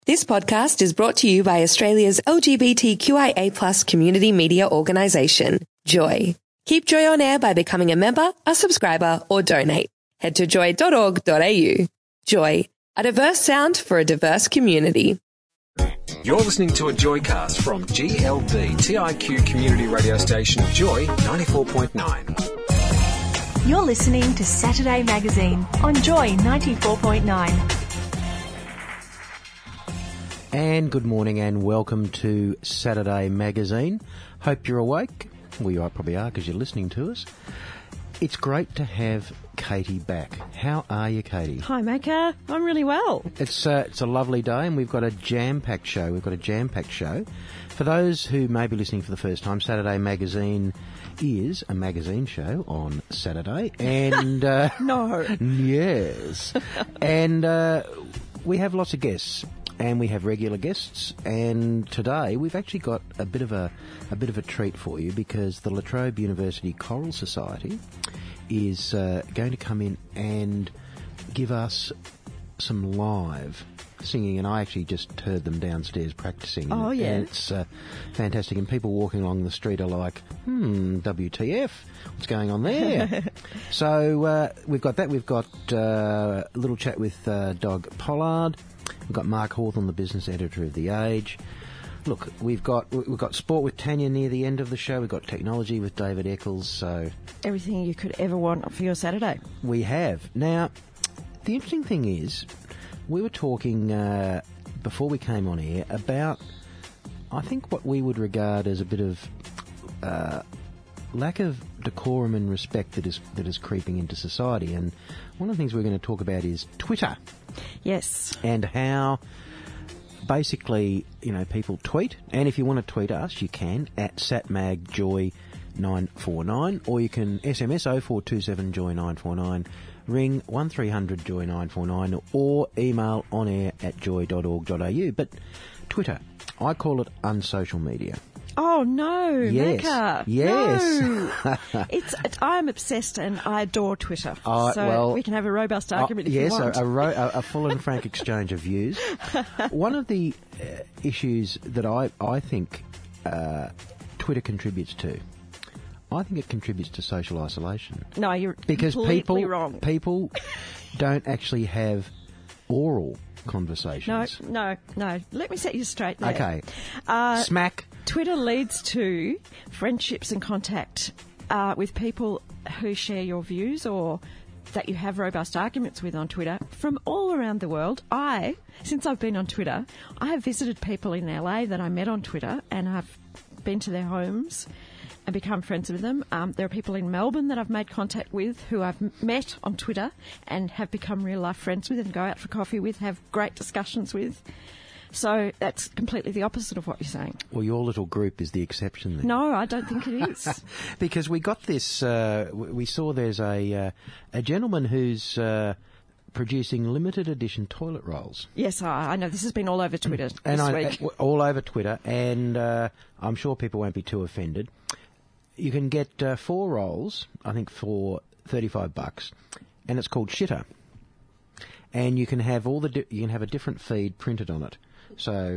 This podcast is brought to you by Australia's LGBTQIA+ community media organisation, Joy. Keep Joy on air by becoming a member, a subscriber, or donate. Head to joy.org.au. Joy, a diverse sound for a diverse community. You're listening to a Joycast from GLB TIQ community radio station Joy 94.9. You're listening to Saturday Magazine on Joy 94.9. And good morning and welcome to Saturday Magazine. Hope you're awake. Well, you probably are because you're listening to us. It's great to have Katie back. How are you, Katie? Hi, Macca. I'm really well. It's a lovely day and we've got a jam-packed show. For those who may be listening for the first time, Saturday Magazine is a magazine show on Saturday. And No. Yes. And we have lots of guests. And we have regular guests, and today we've actually got a bit of a treat for you because the La Trobe University Choral Society is going to come in and give us some live singing, and I actually just heard them downstairs practicing. Oh, yeah. And it's fantastic, and people walking along the street are like, WTF, what's going on there? So we've got that. We've got a little chat with Doug Pollard. We've got Mark Hawthorne, the business editor of The Age. Look, we've got sport with Tanya near the end of the show. We've got technology with David Eccles. So Everything you could ever want for your Saturday. we have. Now, the interesting thing is, we were talking before we came on air about, I think, what we would regard as a bit of lack of decorum and respect that is creeping into society. And one of the things we're going to talk about is Twitter. Yes. And how basically, people tweet. And if you want to tweet us, you can at satmagjoy949, or you can SMS 0427joy949, ring 1300 joy 949, or email onair@joy.org.au. But Twitter, I call it unsocial media. Oh, no, Yes. Macca. Yes. No. I'm obsessed and I adore Twitter. So well, we can have a robust argument if you want. Yes, a full and frank exchange of views. One of the issues that I think Twitter contributes to, I think it contributes to social isolation. No, you're Because completely wrong. people don't actually have oral conversations. No. Let me set you straight there. Okay. Smack. Twitter leads to friendships and contact with people who share your views or that you have robust arguments with on Twitter from all around the world. Since I've been on Twitter, I have visited people in LA that I met on Twitter and I've been to their homes and become friends with them. There are people in Melbourne that I've made contact with who I've met on Twitter and have become real-life friends with and go out for coffee with, have great discussions with. So that's completely the opposite of what you're saying. Well, your little group is the exception then. No, I don't think it is. Because we got this, we saw there's a gentleman who's producing limited edition toilet rolls. Yes, I know. This has been all over Twitter this week. All over Twitter, and I'm sure people won't be too offended. You can get 4 rolls, I think, for $35, and it's called Shitter. And you can have you can have a different feed printed on it. So,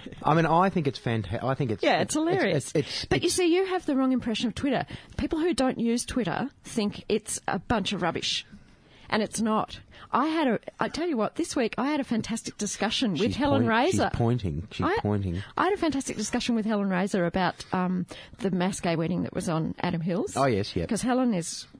I think it's fantastic. I think it's it's hilarious. But you see, you have the wrong impression of Twitter. People who don't use Twitter think it's a bunch of rubbish, and it's not. I tell you what, this week I had a fantastic discussion with Helen Razor. She's pointing. I had a fantastic discussion with Helen Razor about the mass gay wedding that was on Adam Hills. Oh yes, yeah. Because Helen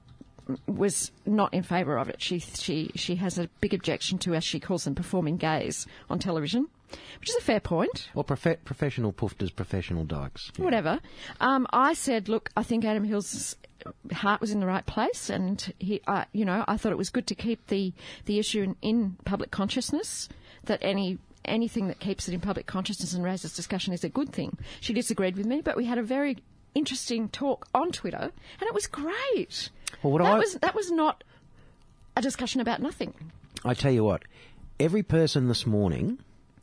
was not in favour of it. She has a big objection to, as she calls them, performing gays on television, which is a fair point. Well, professional poofters, professional dykes. Yeah. Whatever. I said, look, I think Adam Hills' heart was in the right place, and I thought it was good to keep the issue in public consciousness. That anything that keeps it in public consciousness and raises discussion is a good thing. She disagreed with me, but we had a very interesting talk on Twitter, and it was great. Well, that was not a discussion about nothing. I tell you what, every person this morning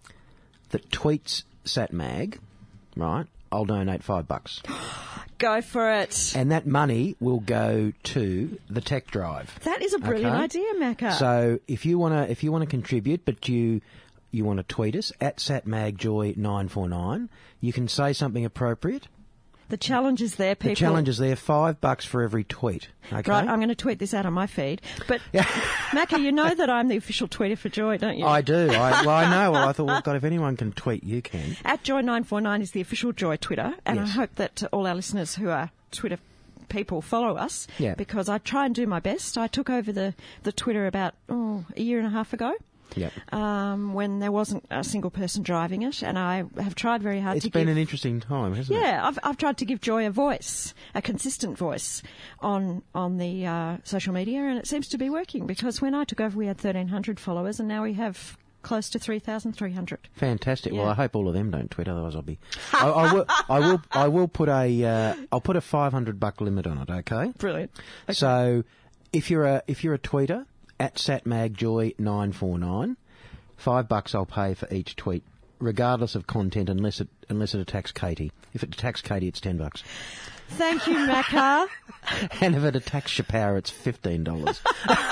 that tweets SatMag, right, I'll donate $5. Go for it. And that money will go to the tech drive. That is a brilliant idea, Macca. So if you want to contribute, but you you want to tweet us at SatMagJoy949. You can say something appropriate. The challenge is there, people. The challenge is there, $5 for every tweet. Okay? Right, I'm going to tweet this out on my feed. But, Macca, you know that I'm the official tweeter for Joy, don't you? I do. I know. Well, I thought, well, God, if anyone can tweet, you can. At Joy949 is the official Joy Twitter, and Yes. I hope that all our listeners who are Twitter people follow us, because I try and do my best. I took over the Twitter about a year and a half ago. Yep. When there wasn't a single person driving it, and I have tried very hard It's to been give... an interesting time, hasn't it? Yeah, I've tried to give Joy a voice, a consistent voice on the social media, and it seems to be working, because when I took over we had 1,300 followers and now we have close to 3,300. Fantastic. Yeah. Well, I hope all of them don't tweet, otherwise I'll be... I will put I'll put a $500 limit on it, okay? Brilliant. Okay. So if you're a tweeter, at SatMagJoy949, $5 I'll pay for each tweet, regardless of content, unless it attacks Katie. If it attacks Katie, it's $10. Thank you, Macca. And if it attacks Chappelle, it's $15.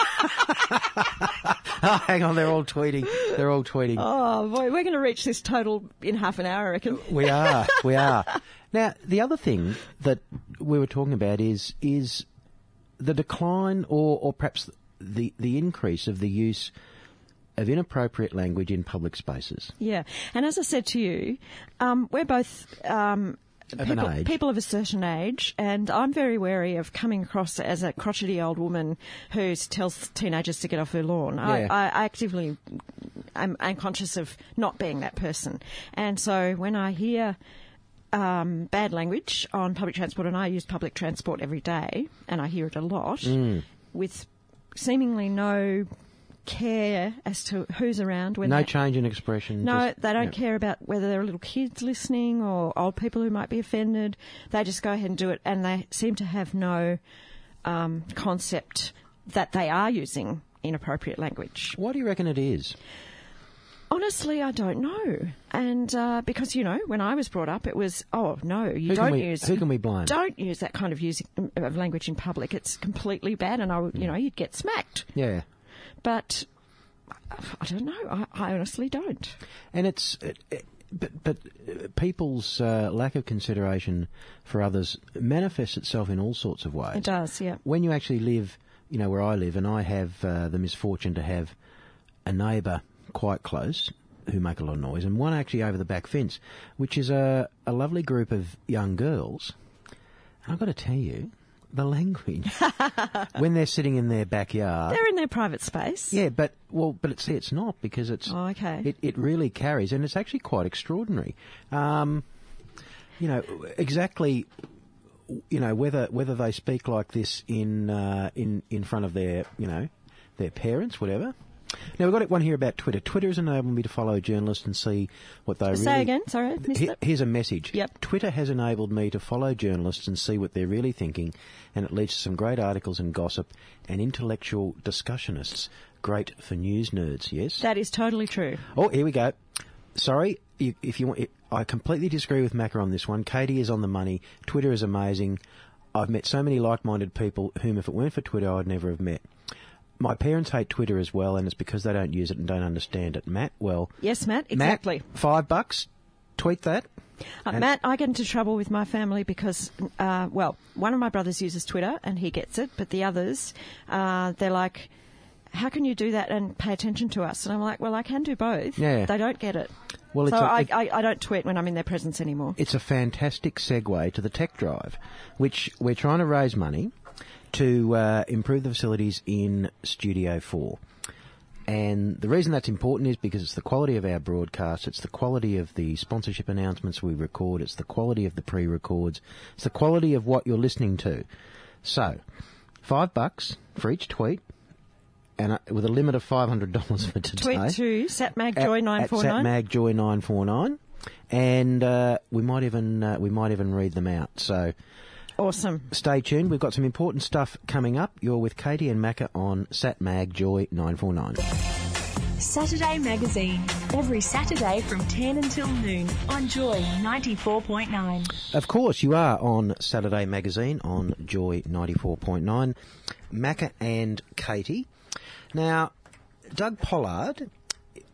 Oh, hang on, they're all tweeting. Oh, boy, we're going to reach this total in half an hour, I reckon. We are. Now, the other thing that we were talking about is the decline or perhaps the increase of the use of inappropriate language in public spaces. Yeah, and as I said to you, we're both people of a certain age, and I'm very wary of coming across as a crotchety old woman who tells teenagers to get off her lawn. Yeah. I actively am conscious of not being that person, and so when I hear bad language on public transport, and I use public transport every day, and I hear it a lot, with seemingly no care as to who's around. No change in expression. No, they don't care about whether there are little kids listening or old people who might be offended. They just go ahead and do it, and they seem to have no concept that they are using inappropriate language. What do you reckon it is? Honestly, I don't know. And because, when I was brought up, it was, oh, no, Who can we blame? Don't use that kind of language in public. It's completely bad, and, you'd get smacked. Yeah. But I don't know. I honestly don't. And but people's lack of consideration for others manifests itself in all sorts of ways. It does, yeah. When you actually live, where I live, and I have the misfortune to have a neighbour quite close who make a lot of noise, and one actually over the back fence, which is a lovely group of young girls. And I've got to tell you, the language when they're sitting in their backyard, they're in their private space. Yeah, but it's not, because it's okay. It really carries, and it's actually quite extraordinary. Exactly. Whether they speak like this in front of their their parents, whatever. Now, we've got one here about Twitter. Twitter has enabled me to follow journalists and see what they Say again, sorry, I missed it. Here's a message. Yep. Twitter has enabled me to follow journalists and see what they're really thinking, and it leads to some great articles and gossip and intellectual discussionists. Great for news nerds, yes? That is totally true. Oh, here we go. Sorry, if you want... I completely disagree with Macca on this one. Katie is on the money. Twitter is amazing. I've met so many like-minded people whom, if it weren't for Twitter, I'd never have met. My parents hate Twitter as well, and it's because they don't use it and don't understand it. Matt, well... Yes, Matt, exactly. Matt, $5, tweet that. Matt, I get into trouble with my family because, one of my brothers uses Twitter and he gets it, but the others, they're like, how can you do that and pay attention to us? And I'm like, well, I can do both. Yeah. They don't get it. Well, I don't tweet when I'm in their presence anymore. It's a fantastic segue to the Tech Drive, which we're trying to raise money to improve the facilities in Studio 4. And the reason that's important is because it's the quality of our broadcast, it's the quality of the sponsorship announcements we record, it's the quality of the pre-records, it's the quality of what you're listening to. So, $5 for each tweet, and with a limit of $500 for today. Tweet to SatMagJoy949. At SatMagJoy949, and we might even read them out. So. Awesome. Stay tuned. We've got some important stuff coming up. You're with Katie and Macca on SatMagJoy949. Saturday Magazine. Every Saturday from 10 until noon on Joy 94.9. Of course, you are on Saturday Magazine on Joy 94.9. Macca and Katie. Now, Doug Pollard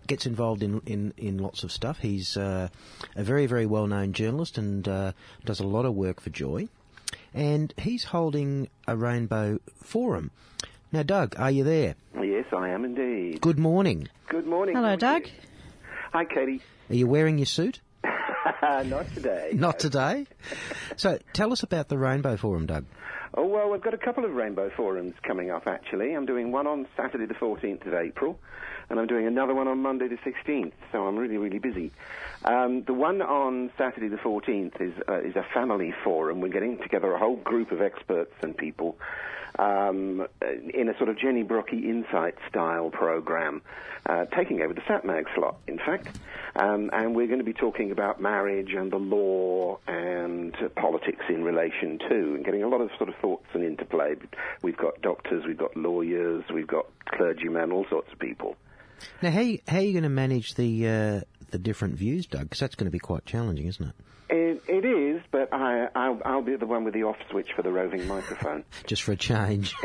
gets involved in lots of stuff. He's a very, very well-known journalist and does a lot of work for Joy. And he's holding a Rainbow Forum. Now, Doug, are you there? Yes, I am indeed. Good morning. Good morning. Hello, Doug. Hi, Katie. Are you wearing your suit? Not today. Not today? So tell us about the Rainbow Forum, Doug. Oh, well, we've got a couple of Rainbow Forums coming up, actually. I'm doing one on Saturday the 14th of April, and I'm doing another one on Monday the 16th, so I'm really, really busy. The one on Saturday the 14th is a family forum. We're getting together a whole group of experts and people in a sort of Jenny Brockie Insight-style program, taking over the SatMag slot, in fact. And we're going to be talking about marriage and the law and politics in relation to, and getting a lot of sort of thoughts and interplay. We've got doctors, we've got lawyers, we've got clergymen, all sorts of people. Now, how are you going to manage the different views, Doug? Because that's going to be quite challenging, isn't it? It is, but I'll be the one with the off switch for the roving microphone. Just for a change.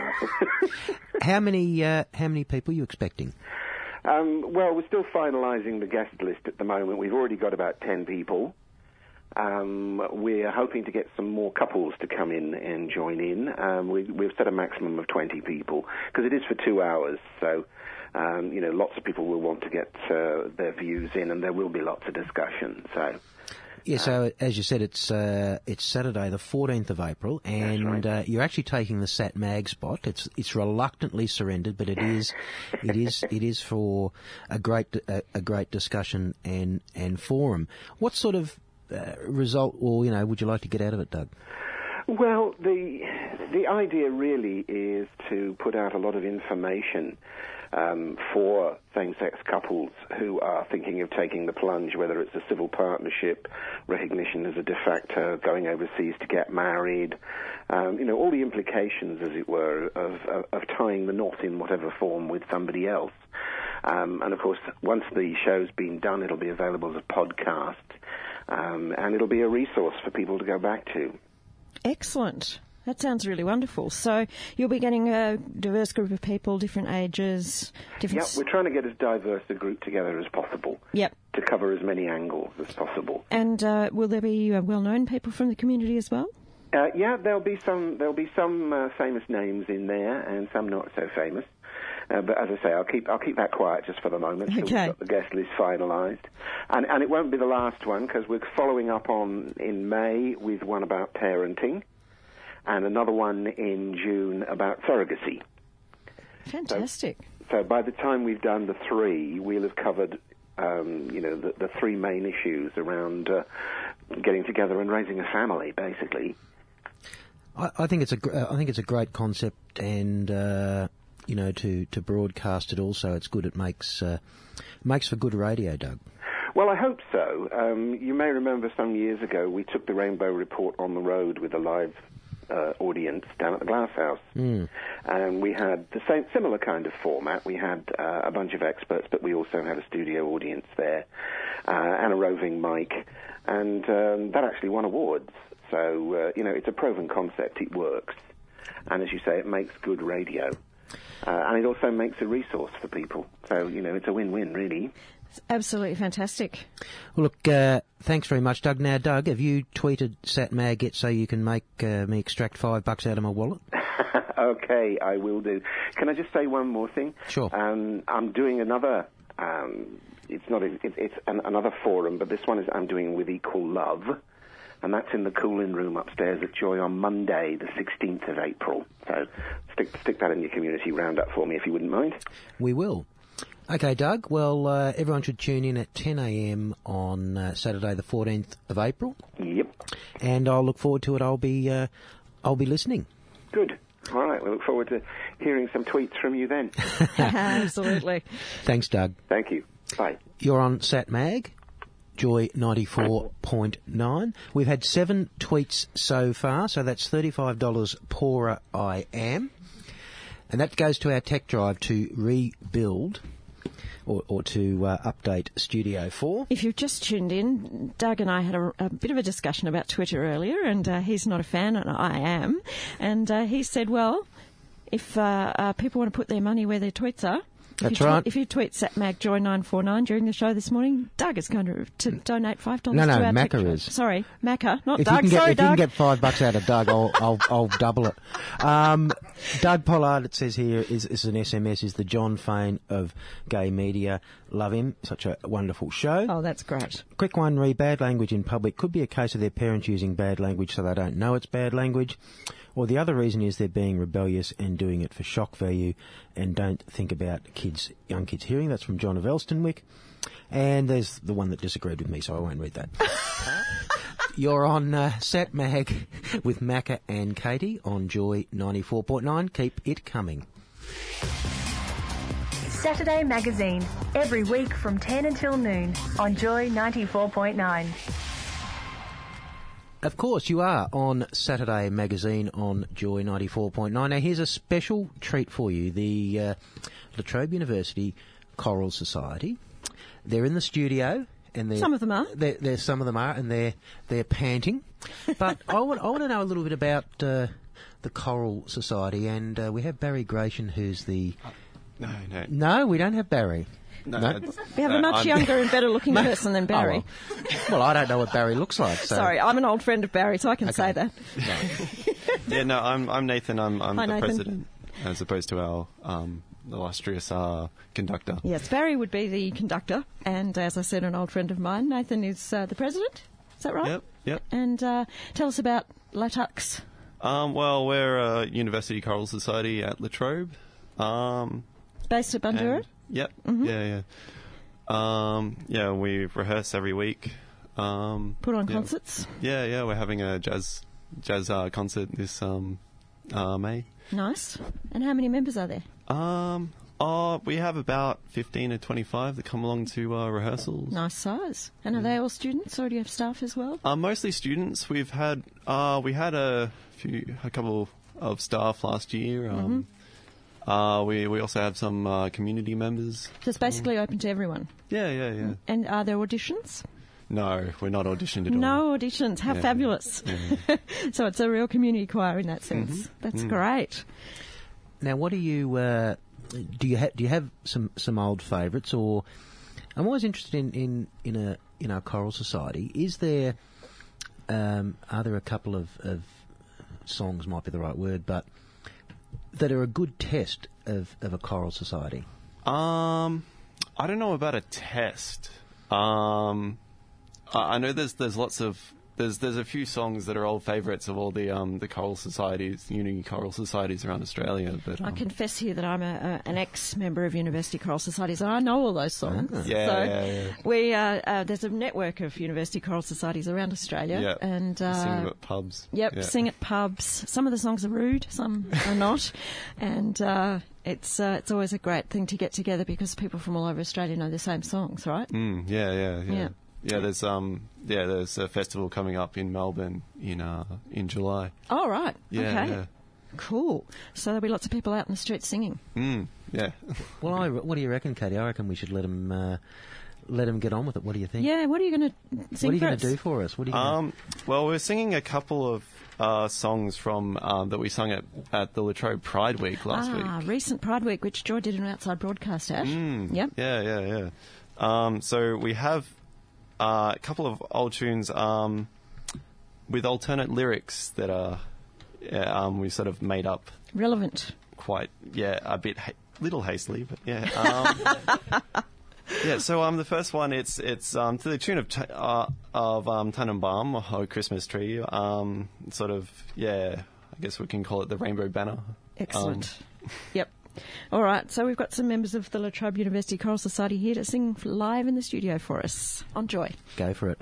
How many people are you expecting? Well, we're still finalising the guest list at the moment. We've already got about 10 people. We're hoping to get some more couples to come in and join in. We've set a maximum of 20 people, because it is for 2 hours, so lots of people will want to get their views in, and there will be lots of discussion. So, yeah. So as you said, it's Saturday, the 14th of April, and right. You're actually taking the SatMag spot. It's reluctantly surrendered, but it is for a great discussion and forum. What sort of result, or would you like to get out of it, Doug? Well, the idea really is to put out a lot of information for same-sex couples who are thinking of taking the plunge, whether it's a civil partnership, recognition as a de facto, going overseas to get married, all the implications, as it were, of tying the knot in whatever form with somebody else. And, of course, once the show's been done, it'll be available as a podcast, and it'll be a resource for people to go back to. Excellent. That sounds really wonderful. So you'll be getting a diverse group of people, different ages, different... Yep, we're trying to get as diverse a group together as possible. Yep. To cover as many angles as possible. And will there be well-known people from the community as well? Yeah, there'll be some famous names in there, and some not so famous. But as I say, I'll keep that quiet just for the moment until we've got the guest list finalised. And it won't be the last one, because we're following up in May with one about parenting, and another one in June about surrogacy. Fantastic. So by the time we've done the three, we'll have covered, the three main issues around getting together and raising a family, basically. I think it's a great concept, and to broadcast it also, it's good. It makes for good radio, Doug. Well, I hope so. You may remember some years ago we took the Rainbow Report on the road with a live audience down at the Glass House. And we had the similar kind of format. We had a bunch of experts, but we also had a studio audience there and a roving mic, and that actually won awards. So, it's a proven concept. It works. And as you say, it makes good radio. And it also makes a resource for people. So, it's a win-win, really. It's absolutely fantastic. Well, look, thanks very much, Doug. Now, Doug, have you tweeted SatMag yet so you can make me extract $5 out of my wallet? Okay, I will do. Can I just say one more thing? Sure. I'm doing another... It's another forum, but this one is I'm doing with Equal Love, and that's in the cooling room upstairs at Joy on Monday, the 16th of April. So stick that in your community roundup for me if you wouldn't mind. We will. Okay, Doug. Well, everyone should tune in at 10 a.m. on Saturday, the 14th of April. Yep. And I'll look forward to it. I'll be listening. Good. All right. We look forward to hearing some tweets from you then. Absolutely. Thanks, Doug. Thank you. Bye. You're on SatMag, Joy 94.9. We've had 7 tweets so far, so that's $35 poorer I am. And that goes to our tech drive to rebuild or to update Studio 4. If you've just tuned in, Doug and I had a bit of a discussion about Twitter earlier, and he's not a fan, and I am. And he said, well, if people want to put their money where their tweets are, That's right. If you tweet SatMagJoy949 during the show this morning, Doug is going to donate $5 No, to our Macca tech is. Sorry, Macca, not If Doug. you Sorry, Doug. can get $5 out of Doug, I'll double it. Doug Pollard, it says here, is an SMS, is the John Fane of gay media. Love him. Such a wonderful show. Oh, that's great. Quick one, bad language in public could be a case of their parents using bad language so they don't know it's bad language. Or the other reason is they're being rebellious and doing it for shock value and don't think about young kids hearing. That's from John of Elstonwick. And there's the one that disagreed with me, so I won't read that. You're on Sat Mag with Macca and Katie on Joy 94.9. Keep it coming. Saturday Magazine, every week from 10 until noon on Joy 94.9. Of course, you are on Saturday Magazine on Joy 94.9. Now, here's a special treat for you. The La Trobe University Choral Society. They're in the studio. And Some of them are. Some of them are, and they're panting. But I want to know a little bit about the Choral Society, and we have Barry Gratian, who's the... No. No, we don't have Barry. No. We have a much younger and better looking person than Barry. Oh, well, I don't know what Barry looks like. So. Sorry, I'm an old friend of Barry, so I can say that. Yeah, no, I'm Nathan. I'm Hi, the Nathan. president, as opposed to our illustrious conductor. Yes, Barry would be the conductor, and as I said, an old friend of mine. Nathan is the president. Is that right? Yep. And tell us about Latux. Well, we're a University Choral Society at La Trobe. Based at Bundoora? Yep. Mm-hmm. Yeah. We rehearse every week. Put on concerts? Yeah. We're having a jazz concert this May. Nice. And how many members are there? We have about 15 to 25 that come along to rehearsals. Nice size. And are they all students, or do you have staff as well? Mostly students. We had a couple of staff last year. We also have some community members. So it's basically open to everyone. Yeah. And are there auditions? No, we're not auditioned at all. No auditions. How fabulous. Yeah. So it's a real community choir in that sense. That's great. Now, what do you do you have some old favourites, or I'm always interested in a choral society. Is there are there a couple of songs, might be the right word, but that are a good test of a choral society? I don't know about a test. I know there's lots of there's a few songs that are old favourites of all the choral societies, uni choral societies around Australia. But I confess here that I'm an ex-member of University Choral Societies, and I know all those songs. Yeah. We there's a network of University Choral Societies around Australia, Yeah. and sing them at pubs. Yep, Yeah. sing at pubs. Some of the songs are rude, some are not, and it's always a great thing to get together because people from all over Australia know the same songs, right? Yeah. Yeah, there's a festival coming up in Melbourne in July. Oh, right. Yeah, okay. yeah. Cool. So there'll be lots of people out in the streets singing. Yeah. Well, what do you reckon, Katie? I reckon we should let them get on with it. What do you think? Yeah, what are you going to sing What are you for going us? to do for us? What are you gonna... Well, we're singing a couple of songs from that we sung at the La Trobe Pride Week last week. Recent Pride Week, which Joy did an outside broadcast at. Yep. Yeah. So we have a couple of old tunes with alternate lyrics that are we sort of made up Relevant. quite a bit little hastily, but yeah. Yeah, so the first one it's to the tune of Tannenbaum, Oh Christmas Tree. Sort of I guess we can call it the Rainbow Banner. Excellent. Yep. All right, so we've got some members of the La Trobe University Choral Society here to sing live in the studio for us. On Joy. Go for it.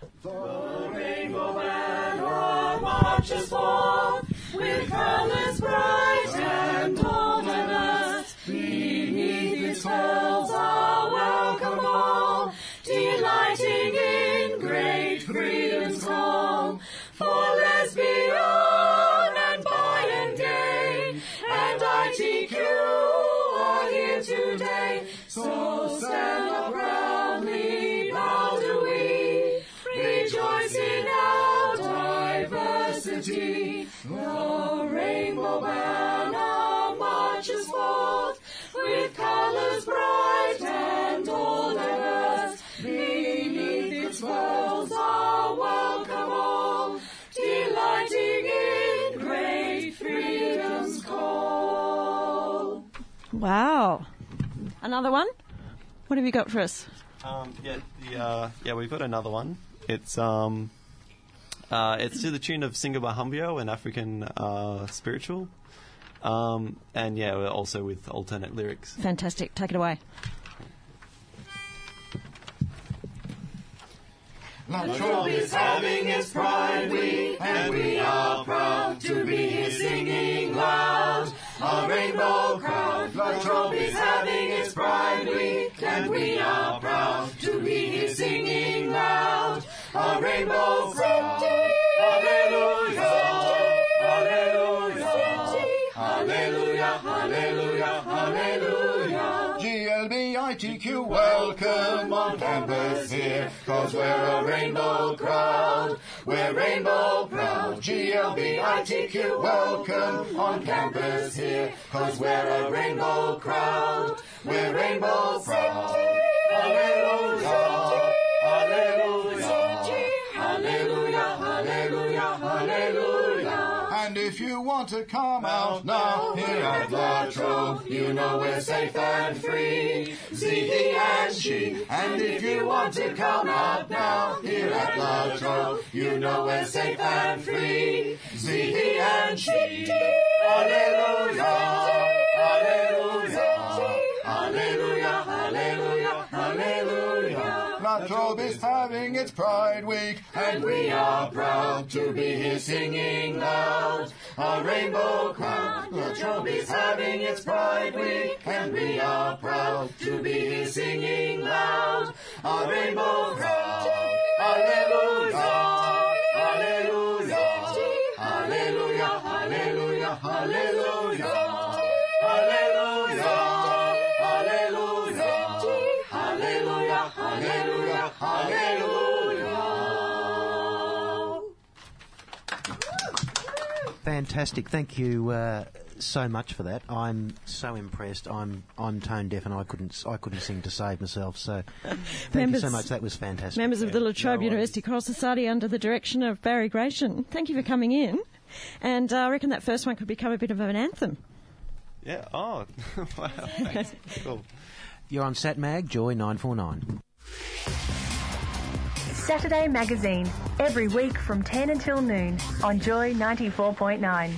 Marches forth with colours bright and ominous. Beneath its bells are welcome all, delighting in great freedom's call. For lesbian and bi and gay and ITQ are here today. So stand up proudly, bow do we, rejoice in our diversity. The rainbow banner marches forth with colours bright Wow. Another one? What have you got for us? We've got another one. It's to the tune of Singa Bahumbio, an African spiritual. We're also with alternate lyrics. Fantastic. Take it away. La Trobe is having its Pride Week, and we are proud to be here singing loud. A rainbow crowd. La Trobe is having its Pride Week, and we are proud to be here singing loud. A rainbow crowd. Hallelujah, hallelujah, hallelujah, hallelujah, hallelujah. GLBITQ, welcome on campus here, 'cause we're a rainbow crowd. We're rainbow proud. GLBITQ, welcome on campus here, 'cause we're a rainbow crowd. We're rainbow proud. Hallelujah, hallelujah, hallelujah, hallelujah, hallelujah. And if you want to come out now here at La Trobe, you know we're safe and free, Z, he and she. And if you want to come out now here at La Trobe, you know we're safe and free, Z, he and she. Hallelujah, hallelujah, hallelujah, hallelujah, hallelujah. La Trobe is having its Pride Week, and we are proud to be here singing loud. A rainbow crowd. La Trobe is having its Pride Week, and we are proud to be here singing loud. A rainbow crowd. Hallelujah, hallelujah, hallelujah, hallelujah, hallelujah. Hallelujah, hallelujah, hallelujah, hallelujah, hallelujah. Fantastic. Thank you so much for that. I'm so impressed. I'm tone deaf and I couldn't sing to save myself. So thank you so much. That was fantastic. Members of the La Trobe University Choral Society under the direction of Barry Gratian. Thank you for coming in. And I reckon that first one could become a bit of an anthem. Yeah. Oh, wow. Thanks. Cool. You're on Sat Mag, Joy 949. Saturday Magazine, every week from 10 until noon on Joy 94.9.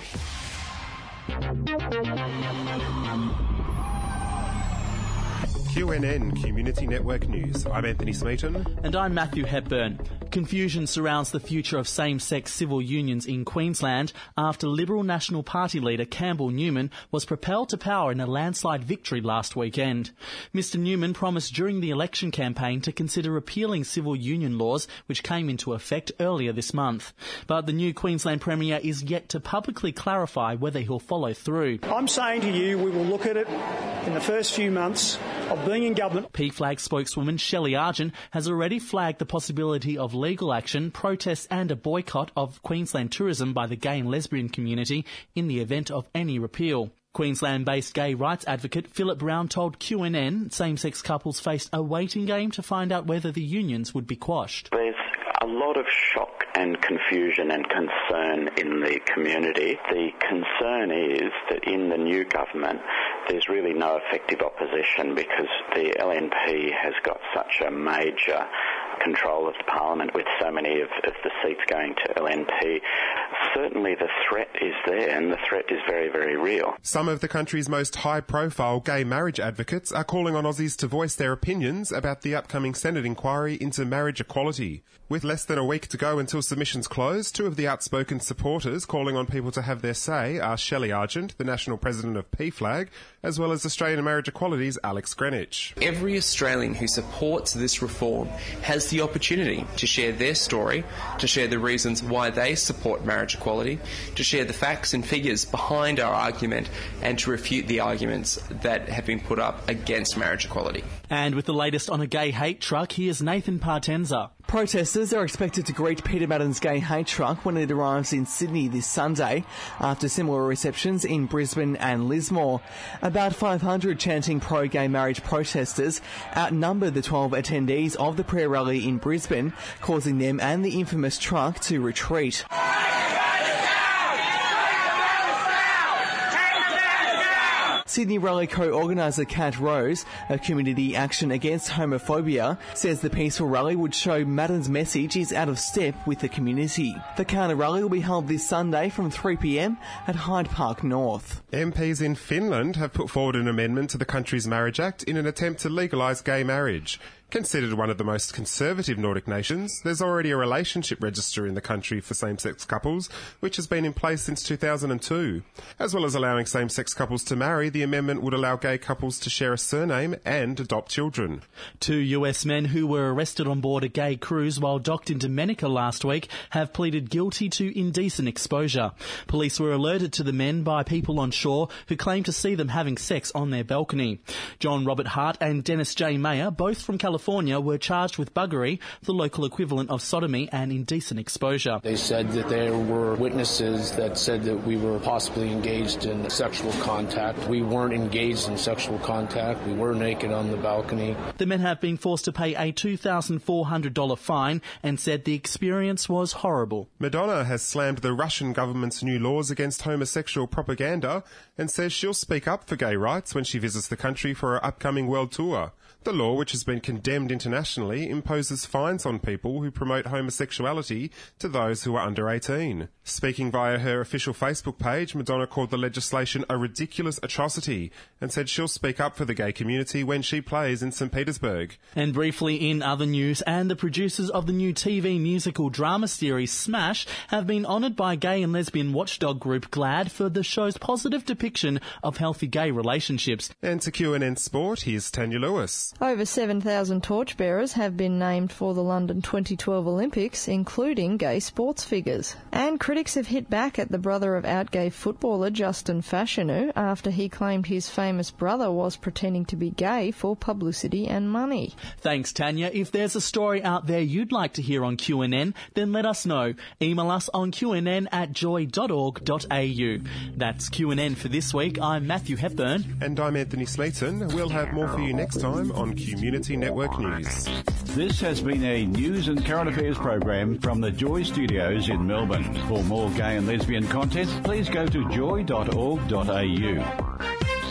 QNN Community Network News. I'm Anthony Smeaton. And I'm Matthew Hepburn. Confusion surrounds the future of same-sex civil unions in Queensland after Liberal National Party leader Campbell Newman was propelled to power in a landslide victory last weekend. Mr Newman promised during the election campaign to consider repealing civil union laws which came into effect earlier this month. But the new Queensland Premier is yet to publicly clarify whether he'll follow through. I'm saying to you, we will look at it in the first few months of being in government. PFLAG spokeswoman Shelley Argent has already flagged the possibility of legal action, protests and a boycott of Queensland tourism by the gay and lesbian community in the event of any repeal. Queensland-based gay rights advocate Philip Brown told QNN same-sex couples faced a waiting game to find out whether the unions would be quashed. There's a lot of shock and confusion and concern in the community. The concern is that in the new government there's really no effective opposition because the LNP has got such a major control of the parliament with so many of the seats going to LNP. Certainly the threat is there and the threat is very, very real. Some of the country's most high-profile gay marriage advocates are calling on Aussies to voice their opinions about the upcoming Senate inquiry into marriage equality. With less than a week to go until submissions close, two of the outspoken supporters calling on people to have their say are Shelley Argent, the national president of PFLAG, as well as Australian Marriage Equality's Alex Greenwich. Every Australian who supports this reform has the opportunity to share their story, to share the reasons why they support marriage equality, to share the facts and figures behind our argument, and to refute the arguments that have been put up against marriage equality. And with the latest on a gay hate truck, here's Nathan Partenza. Protesters are expected to greet Peter Madden's gay hate truck when it arrives in Sydney this Sunday, after similar receptions in Brisbane and Lismore. About 500 chanting pro-gay marriage protesters outnumbered the 12 attendees of the prayer rally in Brisbane, causing them and the infamous truck to retreat. Sydney Rally co-organiser Kat Rose, a community action against homophobia, says the peaceful rally would show Madden's message is out of step with the community. The counter rally will be held this Sunday from 3 p.m. at Hyde Park North. MPs in Finland have put forward an amendment to the country's Marriage Act in an attempt to legalise gay marriage. Considered one of the most conservative Nordic nations, there's already a relationship register in the country for same-sex couples, which has been in place since 2002. As well as allowing same-sex couples to marry, the amendment would allow gay couples to share a surname and adopt children. 2 US men who were arrested on board a gay cruise while docked in Dominica last week have pleaded guilty to indecent exposure. Police were alerted to the men by people on shore who claimed to see them having sex on their balcony. John Robert Hart and Dennis J. Mayer, both from California, were charged with buggery, the local equivalent of sodomy and indecent exposure. They said that there were witnesses that said that we were possibly engaged in sexual contact. We weren't engaged in sexual contact. We were naked on the balcony. The men have been forced to pay a $2,400 fine and said the experience was horrible. Madonna has slammed the Russian government's new laws against homosexual propaganda and says she'll speak up for gay rights when she visits the country for her upcoming world tour. The law, which has been condemned internationally, imposes fines on people who promote homosexuality to those who are under 18. Speaking via her official Facebook page, Madonna called the legislation a ridiculous atrocity and said she'll speak up for the gay community when she plays in St. Petersburg. And briefly in other news, and the producers of the new TV musical drama series Smash have been honoured by gay and lesbian watchdog group GLAAD for the show's positive depiction of healthy gay relationships. And to QNN Sport, here's Tanya Lewis. Over 7,000 torchbearers have been named for the London 2012 Olympics, including gay sports figures. And critics have hit back at the brother of out-gay footballer Justin Fashanu after he claimed his famous brother was pretending to be gay for publicity and money. Thanks, Tanya. If there's a story out there you'd like to hear on QNN, then let us know. Email us on qnn@joy.org.au. That's QNN for this week. I'm Matthew Hepburn. And I'm Anthony Smeaton. We'll have more for you next time on Community Network News. This has been a news and current affairs program from the Joy Studios in Melbourne. For more gay and lesbian content, please go to joy.org.au.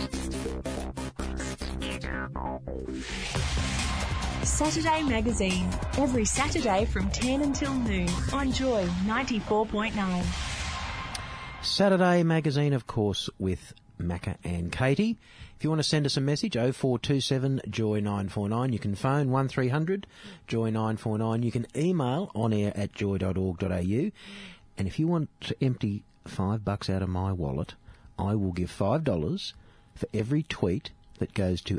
Saturday Magazine, every Saturday from 10 until noon on Joy 94.9. Saturday Magazine, of course, with Macca and Katie. If you want to send us a message, 0427 Joy 949. You can phone 1300 Joy 949. You can email onair@joy.org.au. And if you want to empty $5 out of my wallet, I will give $5 for every tweet that goes to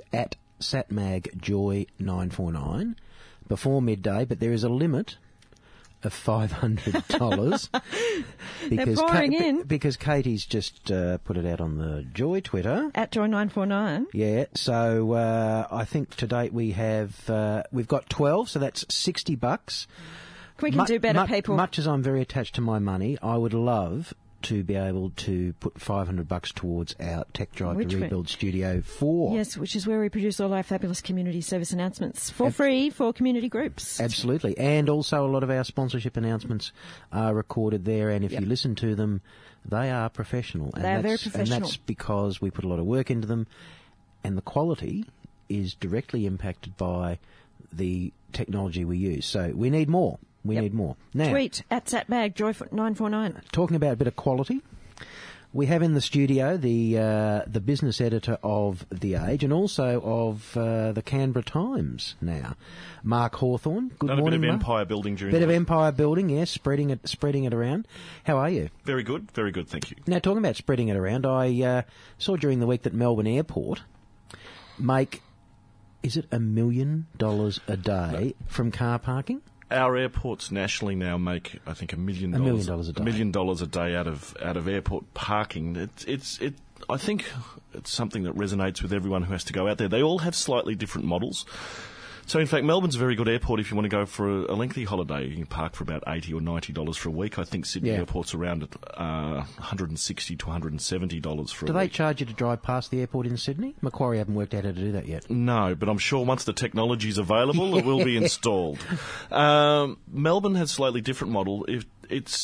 @SatMagJoy949 before midday. But there is a limit of $500 They're pouring in. Because Katie's just put it out on the Joy Twitter @Joy949. Yeah, so I think to date we've got 12, so that's $60. We can do better, people. Much as I'm very attached to my money, I would love to be able to put $500 towards our Tech Drive to Rebuild Studio 4. Yes, which is where we produce all our fabulous community service announcements for free for community groups. Absolutely. And also a lot of our sponsorship announcements are recorded there, and if you listen to them, they are professional. They are very professional. And that's because we put a lot of work into them, and the quality is directly impacted by the technology we use. So we need more. We need more. Now, tweet @SatMagJoy949. Talking about a bit of quality, we have in the studio the business editor of The Age and also of the Canberra Times now, Mark Hawthorne. Good morning, Done a bit of Mark. empire building during Bit the of week. empire building, yes, spreading it around. How are you? Very good, thank you. Now, talking about spreading it around, I saw during the week that Melbourne Airport make, is it $1 million a day from car parking? Our airports nationally now make, I think, $1 million a day. $1 million a day out of airport parking. I think it's something that resonates with everyone who has to go out there. They all have slightly different models. So, in fact, Melbourne's a very good airport if you want to go for a lengthy holiday. You can park for about $80 or $90 for a week. I think Sydney Airport's around $160 to $170 for a week. Do they charge you to drive past the airport in Sydney? Macquarie haven't worked out how to do that yet. No, but I'm sure once the technology's available, it will be installed. Melbourne has a slightly different model. It's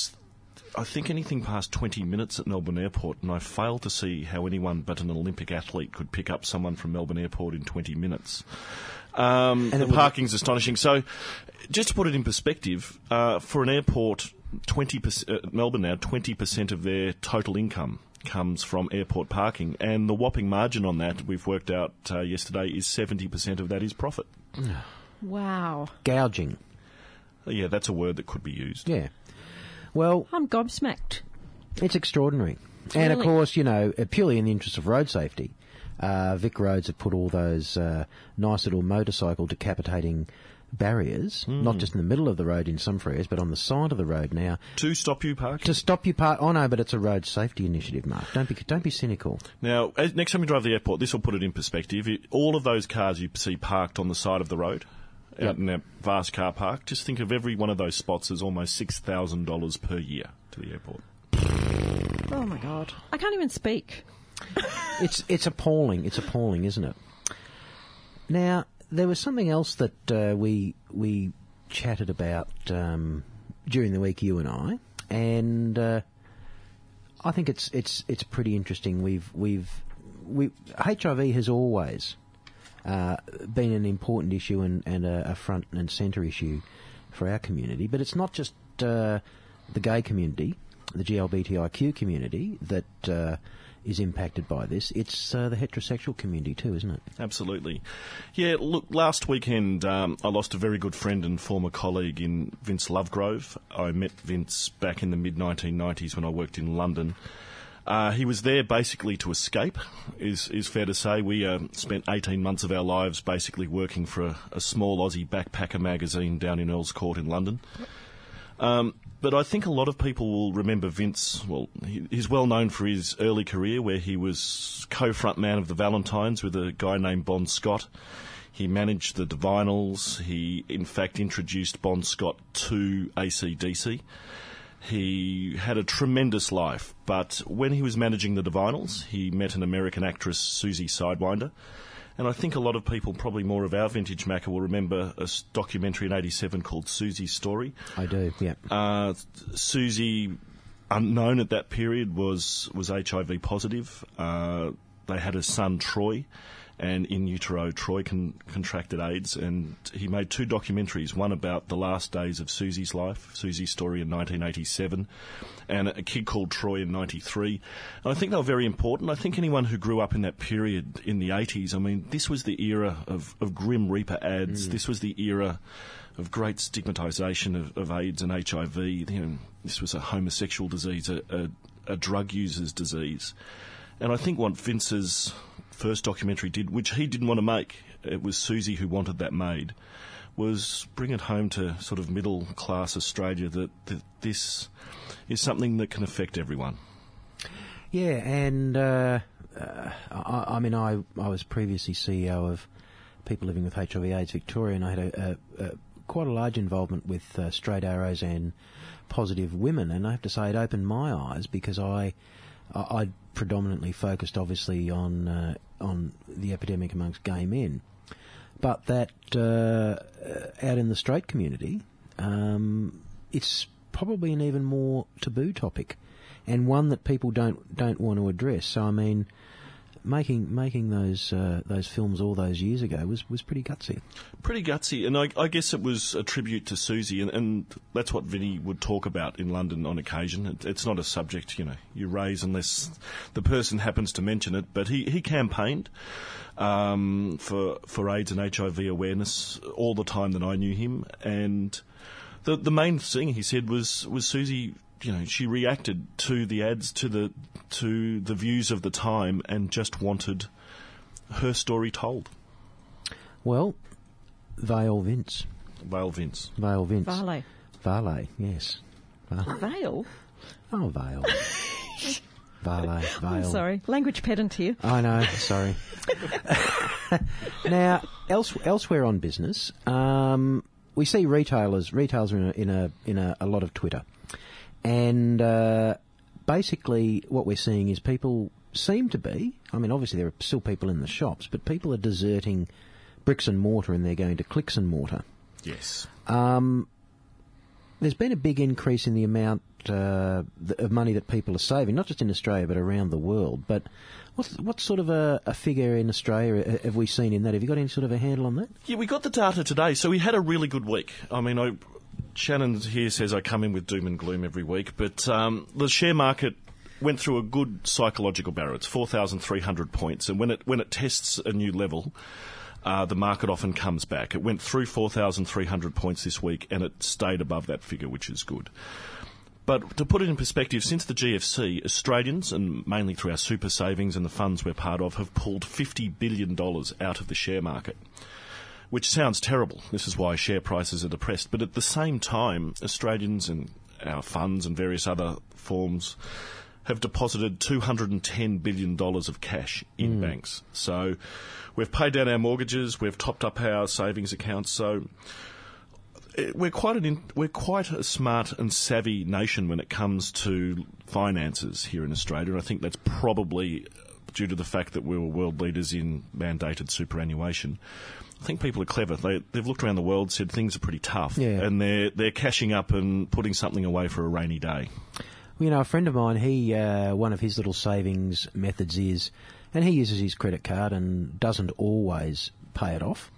I think anything past 20 minutes at Melbourne Airport, and I fail to see how anyone but an Olympic athlete could pick up someone from Melbourne Airport in 20 minutes. And the parking's astonishing. So, just to put it in perspective, for an airport, 20% Melbourne now, 20% of their total income comes from airport parking, and the whopping margin on that, we've worked out yesterday, is 70% of that is profit. Wow. Gouging. Yeah, that's a word that could be used. Yeah. Well, I'm gobsmacked. It's extraordinary. And, of Really? course, you know, purely in the interest of road safety, Vic Roads have put all those nice little motorcycle decapitating barriers, not just in the middle of the road in some areas, but on the side of the road now. To stop you parking? To stop you park. Oh, no, but it's a road safety initiative, Mark. Don't be cynical. Now, next time you drive the airport, this will put it in perspective. All of those cars you see parked on the side of the road, out in that vast car park, just think of every one of those spots as almost $6,000 per year to the airport. Oh, my God. I can't even speak. It's appalling. It's appalling, isn't it? Now, there was something else that we chatted about during the week, you and I, and I think it's pretty interesting. HIV has always been an important issue and a front and centre issue for our community, but it's not just the gay community, the GLBTIQ community that is impacted by this. It's the heterosexual community too, isn't it? Absolutely. Yeah, look, last weekend I lost a very good friend and former colleague in Vince Lovegrove. I met Vince back in the mid-1990s when I worked in London. He was there basically to escape, is fair to say. We spent 18 months of our lives basically working for a small Aussie backpacker magazine down in Earls Court in London. But I think a lot of people will remember Vince. Well, he's well known for his early career where he was co-front man of the Valentines with a guy named Bon Scott. He managed the Divinals. He, in fact, introduced Bon Scott to AC/DC. He had a tremendous life, but when he was managing the Divinals, he met an American actress, Susie Sidewinder. And I think a lot of people, probably more of our vintage Macca, will remember a documentary in '87 called Susie's Story. I do, yeah. Susie, unknown at that period, was HIV positive. They had a son, Troy, and in utero, Troy contracted AIDS, and he made two documentaries, one about the last days of Susie's life, Susie's Story in 1987, and a kid called Troy in 93. And I think they were very important. I think anyone who grew up in that period in the 80s, I mean, this was the era of Grim Reaper ads. This was the era of great stigmatisation of AIDS and HIV. You know, this was a homosexual disease, a drug user's disease. And I think what Vince's first documentary did, which he didn't want to make, it was Susie who wanted that made, was bring it home to sort of middle-class Australia that this is something that can affect everyone. Yeah, and I mean, I was previously CEO of People Living with HIV/AIDS Victoria, and I had quite a large involvement with straight arrows and positive women, and I have to say it opened my eyes because I predominantly focused, obviously, on the epidemic amongst gay men, but that out in the straight community, it's probably an even more taboo topic, and one that people don't want to address. So, I mean, making those films all those years ago was pretty gutsy. Pretty gutsy, and I guess it was a tribute to Susie, and that's what Vinny would talk about in London on occasion. It's not a subject, you raise unless the person happens to mention it, but he campaigned for AIDS and HIV awareness all the time that I knew him, and the main thing he said was Susie, she reacted to the ads, to the views of the time, and just wanted her story told. Well, Vale Vince. Vale Vince. Vale Vince. Vale. Vale, yes. Vale? Oh, Vale. Vale. I'm sorry. Language pedant here. I know, sorry. Now, elsewhere on business, we see retailers are in a lot of Twitter. And basically what we're seeing is people seem to be, I mean, obviously there are still people in the shops, but people are deserting bricks and mortar and they're going to clicks and mortar. Yes. There's been a big increase in the amount of money that people are saving, not just in Australia but around the world. But what sort of a figure in Australia have we seen in that? Have you got any sort of a handle on that? Yeah, we got the data today, so we had a really good week. I mean, Shannon here says I come in with doom and gloom every week, but the share market went through a good psychological barrier. It's 4,300 points, and when it tests a new level, the market often comes back. It went through 4,300 points this week, and it stayed above that figure, which is good. But to put it in perspective, since the GFC, Australians, and mainly through our super savings and the funds we're part of, have pulled $50 billion out of the share market, which sounds terrible. This is why share prices are depressed. But at the same time, Australians and our funds and various other forms have deposited $210 billion of cash in banks. So we've paid down our mortgages, we've topped up our savings accounts. So we're quite a smart and savvy nation when it comes to finances here in Australia. And I think that's probably due to the fact that we were world leaders in mandated superannuation. I think people are clever. They've looked around the world, said things are pretty tough, and they're cashing up and putting something away for a rainy day. You know, a friend of mine, one of his little savings methods is, and he uses his credit card and doesn't always pay it off.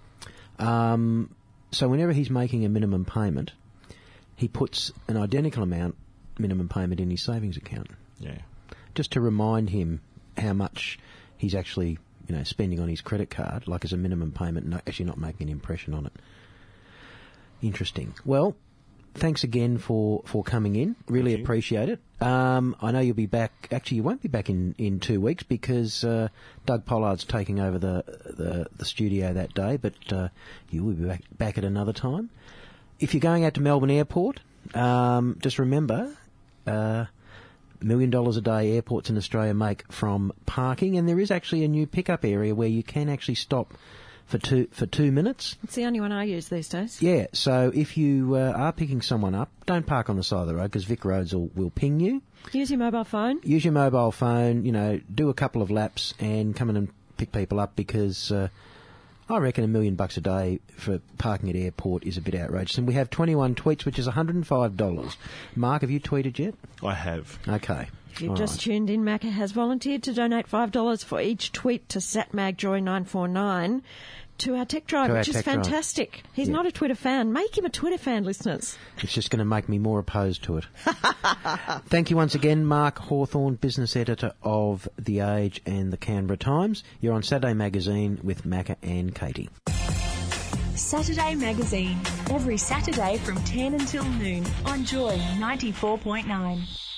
So whenever he's making a minimum payment, he puts an identical amount minimum payment in his savings account. Yeah. Just to remind him how much he's actually, spending on his credit card, like as a minimum payment, actually not making an impression on it. Interesting. Well, thanks again for coming in. Really appreciate it. I know you'll be back. Actually, you won't be back in 2 weeks because Doug Pollard's taking over the studio that day, but you will be back at another time. If you're going out to Melbourne Airport, just remember, $1 million a day airports in Australia make from parking, and there is actually a new pickup area where you can actually stop for 2 minutes. It's the only one I use these days. Yeah, so if you are picking someone up, don't park on the side of the road because Vic Roads will ping you. Use your mobile phone. Use your mobile phone, do a couple of laps and come in and pick people up because I reckon $1 million a day for parking at airport is a bit outrageous. And we have 21 tweets, which is $105. Mark, have you tweeted yet? I have. Okay. If you've just tuned in, Macca has volunteered to donate $5 for each tweet to SatMagJoy949 to our tech drive, which is fantastic. He's not a Twitter fan. Make him a Twitter fan, listeners. It's just going to make me more opposed to it. Thank you once again, Mark Hawthorne, business editor of The Age and the Canberra Times. You're on Saturday Magazine with Macca and Katie. Saturday Magazine, every Saturday from 10 until noon on Joy 94.9.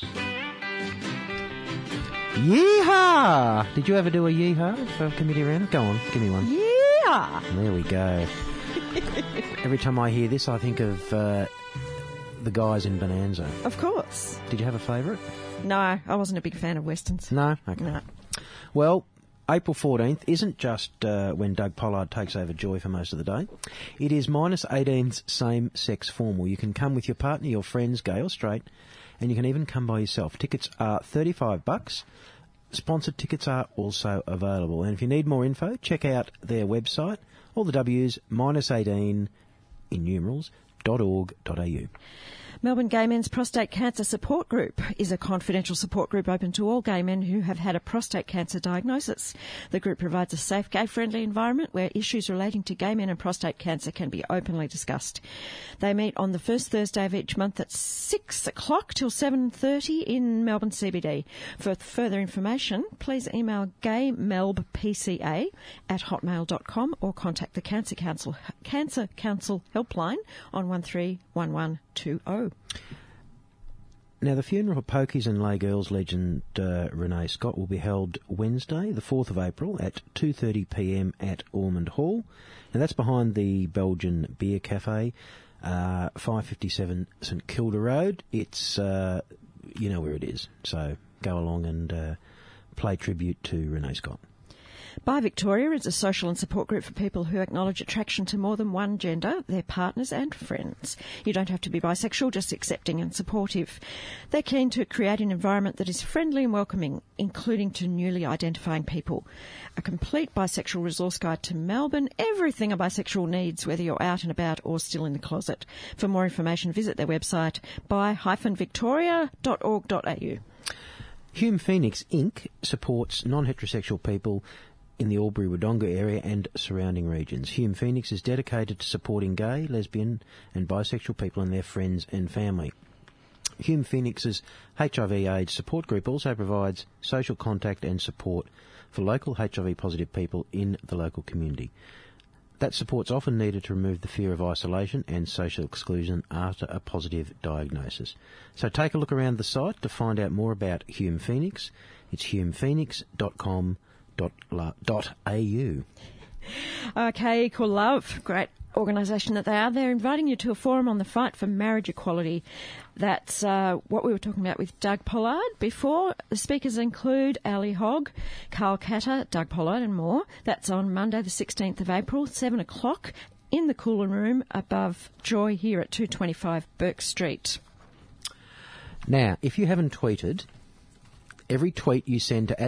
Yeehaw! Did you ever do a yeehaw for committee round? Go on, give me one. Yeah! There we go. Every time I hear this, I think of the guys in Bonanza. Of course. Did you have a favourite? No, I wasn't a big fan of Westerns. No? Okay. No. Well, April 14th isn't just when Doug Pollard takes over Joy for most of the day. It is -18's same-sex formal. You can come with your partner, your friends, gay or straight, and you can even come by yourself. Tickets are $35. Sponsored tickets are also available. And if you need more info, check out their website, all the W's, -18 in numerals, .org.au. Melbourne Gay Men's Prostate Cancer Support Group is a confidential support group open to all gay men who have had a prostate cancer diagnosis. The group provides a safe, gay-friendly environment where issues relating to gay men and prostate cancer can be openly discussed. They meet on the first Thursday of each month at 6 o'clock till 7:30 in Melbourne CBD. For further information, please email gaymelbpca@hotmail.com or contact the Cancer Council helpline on 131120. Now, the funeral of Pokies and Lay Girls legend Renee Scott will be held Wednesday, the 4th of April, at 2:30pm at Ormond Hall. Now, that's behind the Belgian Beer Cafe, 557 St Kilda Road. It's, you know where it is, so go along and pay tribute to Renee Scott. Bi Victoria is a social and support group for people who acknowledge attraction to more than one gender, their partners and friends. You don't have to be bisexual, just accepting and supportive. They're keen to create an environment that is friendly and welcoming, including to newly identifying people. A complete bisexual resource guide to Melbourne, everything a bisexual needs, whether you're out and about or still in the closet. For more information, visit their website, bi-victoria.org.au. Hume Phoenix Inc. supports non-heterosexual people in the Albury-Wodonga area and surrounding regions. Hume Phoenix is dedicated to supporting gay, lesbian and bisexual people and their friends and family. Hume Phoenix's HIV/AIDS support group also provides social contact and support for local HIV-positive people in the local community. That support's often needed to remove the fear of isolation and social exclusion after a positive diagnosis. So take a look around the site to find out more about Hume Phoenix. It's humephoenix.com.au. Okay, Equal Love, great organisation that they are. They're inviting you to a forum on the fight for marriage equality. That's what we were talking about with Doug Pollard before. The speakers include Ali Hogg, Carl Catter, Doug Pollard and more. That's on Monday the 16th of April, 7 o'clock in the Cooler Room above Joy here at 225 Burke Street. Now, if you haven't tweeted, every tweet you send to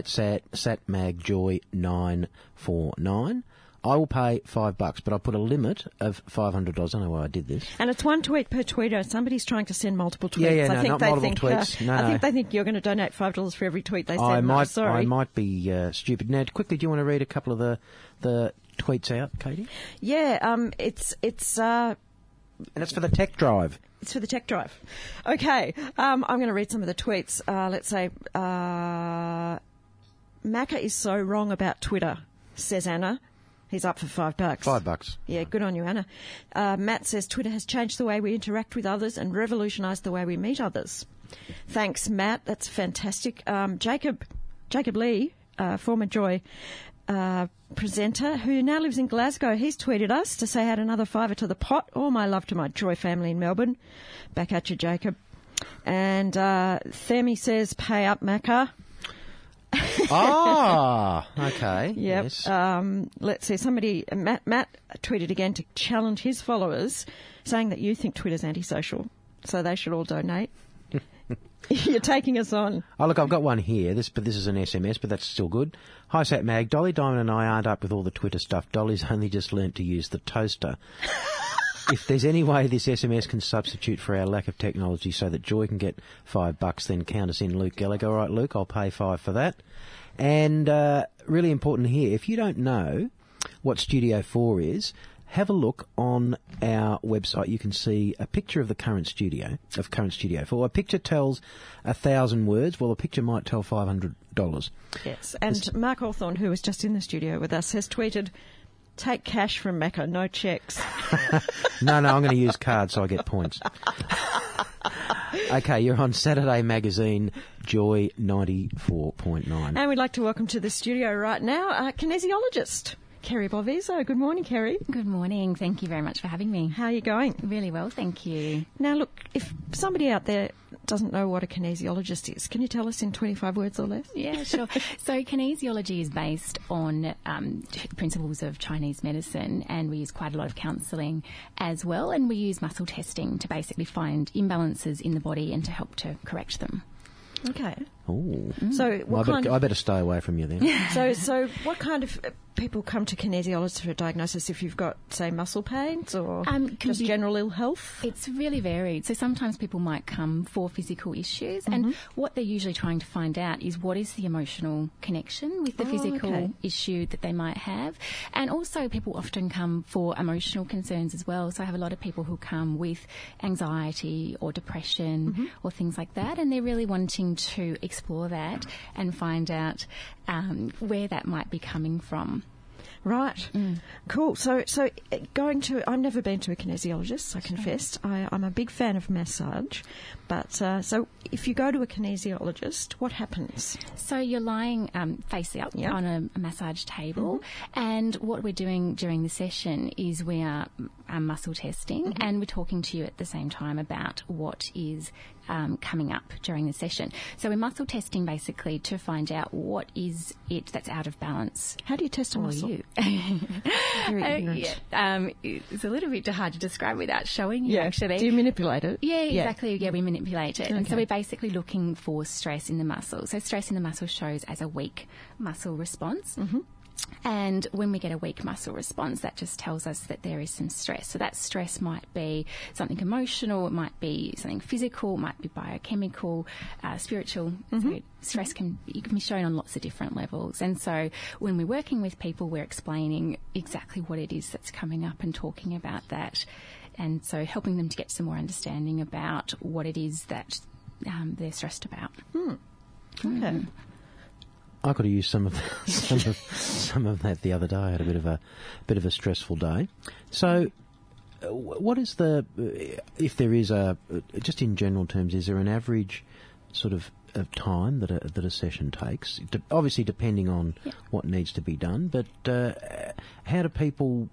@satmagjoy949, I will pay $5, but I put a limit of $500. I don't know why I did this. And it's one tweet per tweeter. Somebody's trying to send multiple tweets. Yeah, no, not multiple tweets. No, I think they think you're going to donate $5 for every tweet they send. I Sorry. might be stupid. Now, quickly, do you want to read a couple of the tweets out, Katie? Yeah, it's and it's for the Tech Drive. It's for the Tech Drive. Okay, I'm going to read some of the tweets. Let's say, Macca is so wrong about Twitter, says Anna. He's up for $5. $5. Yeah, good on you, Anna. Matt says Twitter has changed the way we interact with others and revolutionised the way we meet others. Thanks, Matt. That's fantastic. Jacob Lee, former Joy presenter, who now lives in Glasgow, he's tweeted us to say add another $5 to the pot. All my love to my Joy family in Melbourne. Back at you, Jacob. And Themi says pay up, Macca. Okay. Yep. Yes. Let's see. Matt tweeted again to challenge his followers, saying that you think Twitter's antisocial, so they should all donate. You're taking us on. Oh, look, I've got one here. This is an SMS, but that's still good. Hi, Sat Mag. Dolly Diamond and I aren't up with all the Twitter stuff. Dolly's only just learnt to use the toaster. If there's any way this SMS can substitute for our lack of technology so that Joy can get $5, then count us in, Luke Gallagher. All right, Luke, I'll pay $5 for that. And really important here, if you don't know what Studio 4 is, have a look on our website. You can see a picture of the current Studio 4. A picture tells 1,000 words. Well, a picture might tell $500. Yes, and Mark Hawthorne, who was just in the studio with us, has tweeted, take cash from Macca, no cheques. No, I'm going to use cards so I get points. Okay, you're on Saturday Magazine, Joy 94.9. And we'd like to welcome to the studio right now a kinesiologist, Kerry Boviso. Good morning, Kerry. Good morning. Thank you very much for having me. How are you going? Really well, thank you. Now, look, if somebody out there doesn't know what a kinesiologist is, can you tell us in 25 words or less? Yeah, sure. So kinesiology is based on principles of Chinese medicine, and we use quite a lot of counselling as well, and we use muscle testing to basically find imbalances in the body and to help to correct them. Okay. Oh. So I better stay away from you then. So what kind of people come to kinesiologists for a diagnosis if you've got, say, muscle pains or just general ill health? It's really varied. So sometimes people might come for physical issues, and what they're usually trying to find out is what is the emotional connection with the physical issue that they might have. And also people often come for emotional concerns as well. So I have a lot of people who come with anxiety or depression or things like that, and they're really wanting to explore that and find out where that might be coming from. Right. Cool. So I've never been to a kinesiologist, I confess. I'm a big fan of massage. But so if you go to a kinesiologist, what happens? So you're lying face out on a massage table, and what we're doing during the session is we are muscle testing, and we're talking to you at the same time about what is coming up during the session. So we're muscle testing basically to find out what is it that's out of balance. How do you test a muscle? You? Very ignorant. It's a little bit hard to describe without showing you, actually. Do you manipulate it? Yeah, exactly. Yeah, we manipulate it. Okay. And so we're basically looking for stress in the muscle. So stress in the muscle shows as a weak muscle response. Mm-hmm. And when we get a weak muscle response, that just tells us that there is some stress. So that stress might be something emotional, it might be something physical, it might be biochemical, spiritual. So stress can be shown on lots of different levels. And so when we're working with people, we're explaining exactly what it is that's coming up and talking about that. And so helping them to get some more understanding about what it is that they're stressed about. Okay. I could have used some of that the other day. I had a bit of a stressful day. So, what is if there is just in general terms, is there an average sort of time that a session takes? Obviously, depending on what needs to be done. But how do people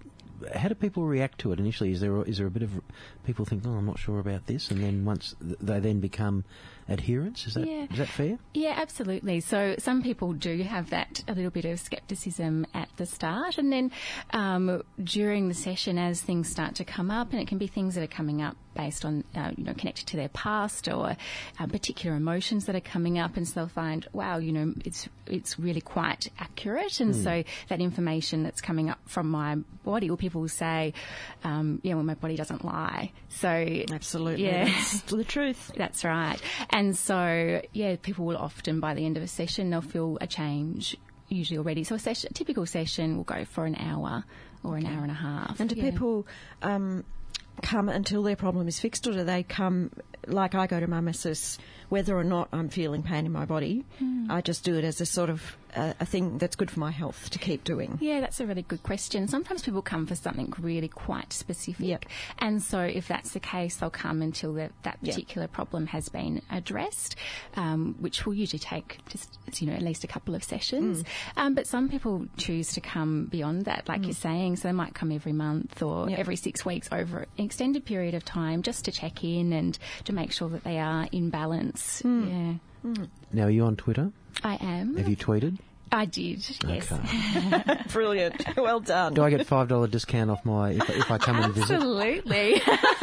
react to it initially? Is there a bit of people think, oh, I'm not sure about this, and then once they then become adherents? Is that fair? Yeah, absolutely. So some people do have a little bit of scepticism at the start, and then during the session, as things start to come up, and it can be things that are coming up based on connected to their past or particular emotions that are coming up, and so they'll find, wow, it's really quite accurate, and so that information that's coming up from my body, or people will say, well, my body doesn't lie. So absolutely, that's the truth. That's right. And so, people will often, by the end of a session, they'll feel a change usually already. So a typical session will go for an hour or an hour and a half. And do people come until their problem is fixed, or do they come, like I go to my masseuse, whether or not I'm feeling pain in my body, I just do it as a sort of a thing that's good for my health to keep doing? Yeah, that's a really good question. Sometimes people come for something really quite specific, and so if that's the case, they'll come until that particular problem has been addressed, which will usually take just at least a couple of sessions. But some people choose to come beyond that, like you're saying, so they might come every month or every 6 weeks over an extended period of time just to check in and to make sure that they are in balance. Now, are you on Twitter? I am. Have you tweeted? I did, yes. Okay. Brilliant. Well done. Do I get $5 discount off if I come and visit? Absolutely.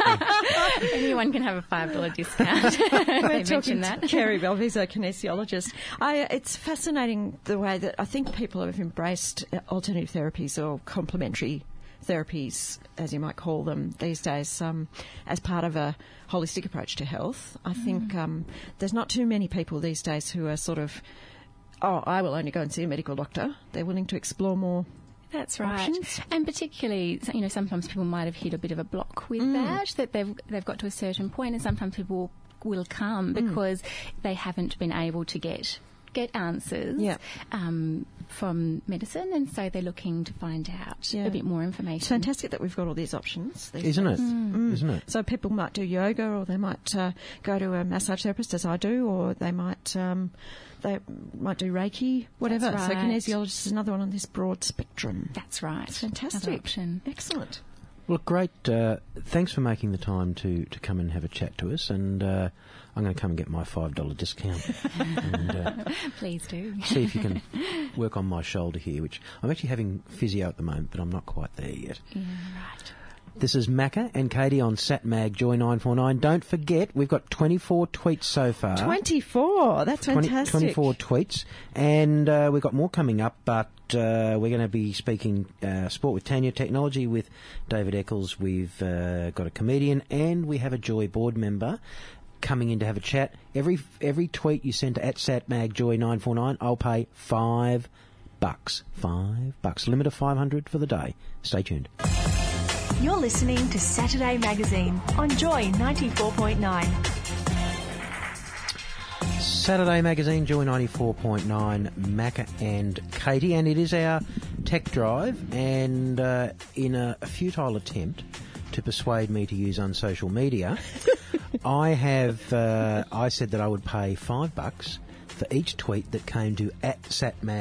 Anyone can have a $5 discount. We're talking that. Kerry Belviso, kinesiologist. It's fascinating the way that I think people have embraced alternative therapies or complementary therapies, as you might call them these days, as part of a holistic approach to health. I think there's not too many people these days who are sort of, I will only go and see a medical doctor. They're willing to explore more. That's right. Options. And particularly, sometimes people might have hit a bit of a block with that they've got to a certain point, and sometimes people will come because they haven't been able to get answers from medicine, and so they're looking to find out a bit more information. It's fantastic that we've got all these options. Isn't it? Isn't it? So people might do yoga, or they might go to a massage therapist, as I do, or they might do Reiki, whatever. That's So right. kinesiologist is another one on this broad spectrum. That's right. It's fantastic. Another option. Excellent. Well, great. Thanks for making the time to come and have a chat to us, and I'm going to come and get my $5 discount. And, please do. See if you can work on my shoulder here, which I'm actually having physio at the moment, but I'm not quite there yet. Yeah, right. This is Macca and Katie on SatMag Joy 949. Don't forget, we've got 24 tweets so far. 24? That's fantastic. 24 tweets. And we've got more coming up, but we're going to be speaking sport with Tanya, technology with David Eccles. We've got a comedian, and we have a Joy board member coming in to have a chat. Every tweet you send to @SatMagJoy949, I'll pay $5. $5. Limit of 500 for the day. Stay tuned. You're listening to Saturday Magazine on Joy 94.9. Saturday Magazine, Joy 94.9, Macca and Katie, and it is our tech drive, and in a futile attempt to persuade me to use unsocial media, I said that I would pay $5 for each tweet that came to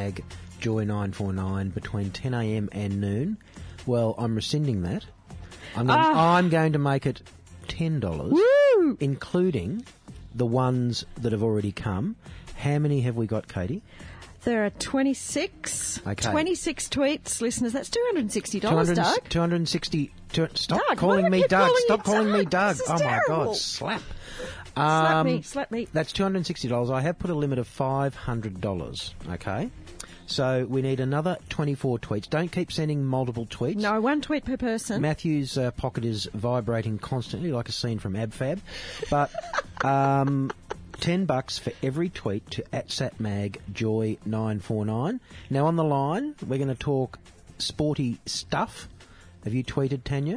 @SatMagJoy949 between 10 a.m. and noon. Well, I'm rescinding that. I'm going to make it $10, Woo! including the ones that have already come. How many have we got, Katie? There are 26. Okay. 26 tweets, listeners. That's $260, Doug. 260. Stop Doug, calling why do I me keep Doug. calling Stop you calling me Doug? Doug. This is Oh, my terrible. God. Slap. Slap me. That's $260. I have put a limit of $500. Okay. So we need another 24 tweets. Don't keep sending multiple tweets. No, one tweet per person. Matthew's pocket is vibrating constantly, like a scene from AbFab. But $10 for every tweet to @SatMagJoy949. Now on the line, we're going to talk sporty stuff. Have you tweeted, Tanya?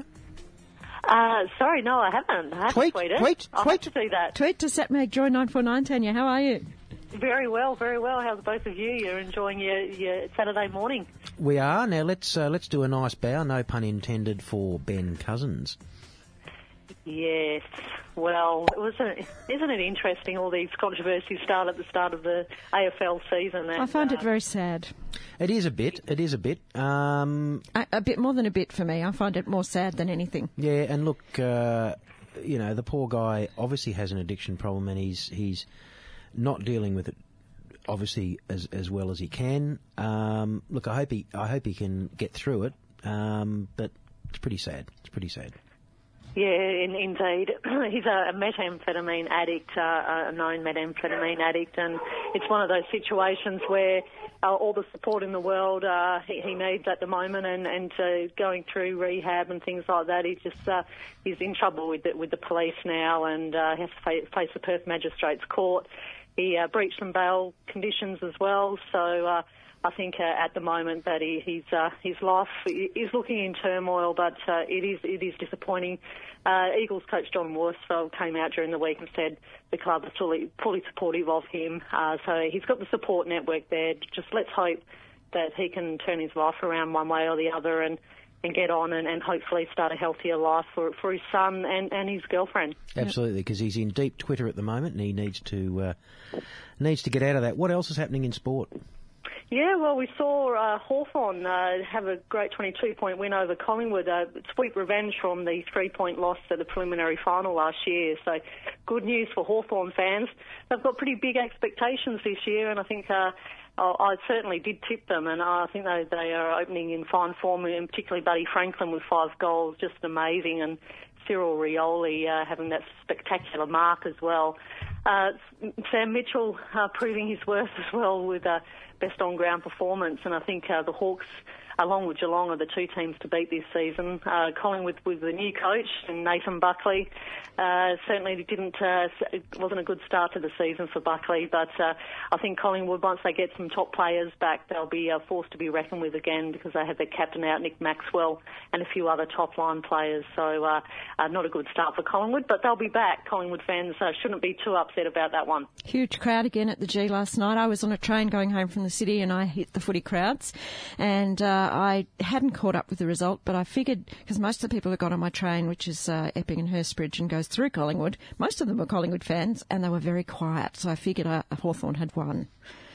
Sorry, no, I haven't. I haven't tweeted. I'll have to do that. Tweet to SatMagJoy949, Tanya. How are you? Very well, very well. How's both of you? You're enjoying your Saturday morning. We are. Now let's do a nice bow, no pun intended, for Ben Cousins. Yes. Well, isn't it interesting, all these controversies start at the start of the AFL season? And, I find it very sad. It is a bit. It is a bit. A bit more than a bit for me. I find it more sad than anything. Yeah, and look, the poor guy obviously has an addiction problem, and he's not dealing with it obviously as well as he can. Look, I hope he can get through it. But it's pretty sad. It's pretty sad. Yeah, indeed. He's a methamphetamine addict, a known methamphetamine addict, and it's one of those situations where all the support in the world he needs at the moment, and going through rehab and things like that. He's in trouble with the police now, and has to face the Perth Magistrates Court. He breached some bail conditions as well, so I think at the moment that his life is looking in turmoil, but it is disappointing. Eagles coach John Worsfeld came out during the week and said the club is fully supportive of him. So he's got the support network there. Just let's hope that he can turn his life around one way or the other and get on and hopefully start a healthier life for his son and his girlfriend. Absolutely, because he's in deep Twitter at the moment and he needs to get out of that. What else is happening in sport? Yeah, well, we saw Hawthorn have a great 22-point win over Collingwood, sweep revenge from the 3-point loss at the preliminary final last year. So good news for Hawthorn fans. They've got pretty big expectations this year, and I think I certainly did tip them, and I think they are opening in fine form, and particularly Buddy Franklin with 5 goals, just amazing, and Cyril Rioli having that spectacular mark as well. Sam Mitchell proving his worth as well with best on-ground performance, and I think the Hawks, along with Geelong, are the two teams to beat this season. Collingwood with the new coach, and Nathan Buckley, certainly it wasn't a good start to the season for Buckley, but I think Collingwood, once they get some top players back, they'll be forced to be reckoned with again because they have their captain out, Nick Maxwell, and a few other top-line players. So not a good start for Collingwood, but they'll be back. Collingwood fans shouldn't be too upset about that one. Huge crowd again at the G last night. I was on a train going home from the city and I hit the footy crowds, and I hadn't caught up with the result, but I figured, because most of the people who got on my train, which is Epping and Hurstbridge and goes through Collingwood, most of them were Collingwood fans, and they were very quiet, so I figured Hawthorn had won.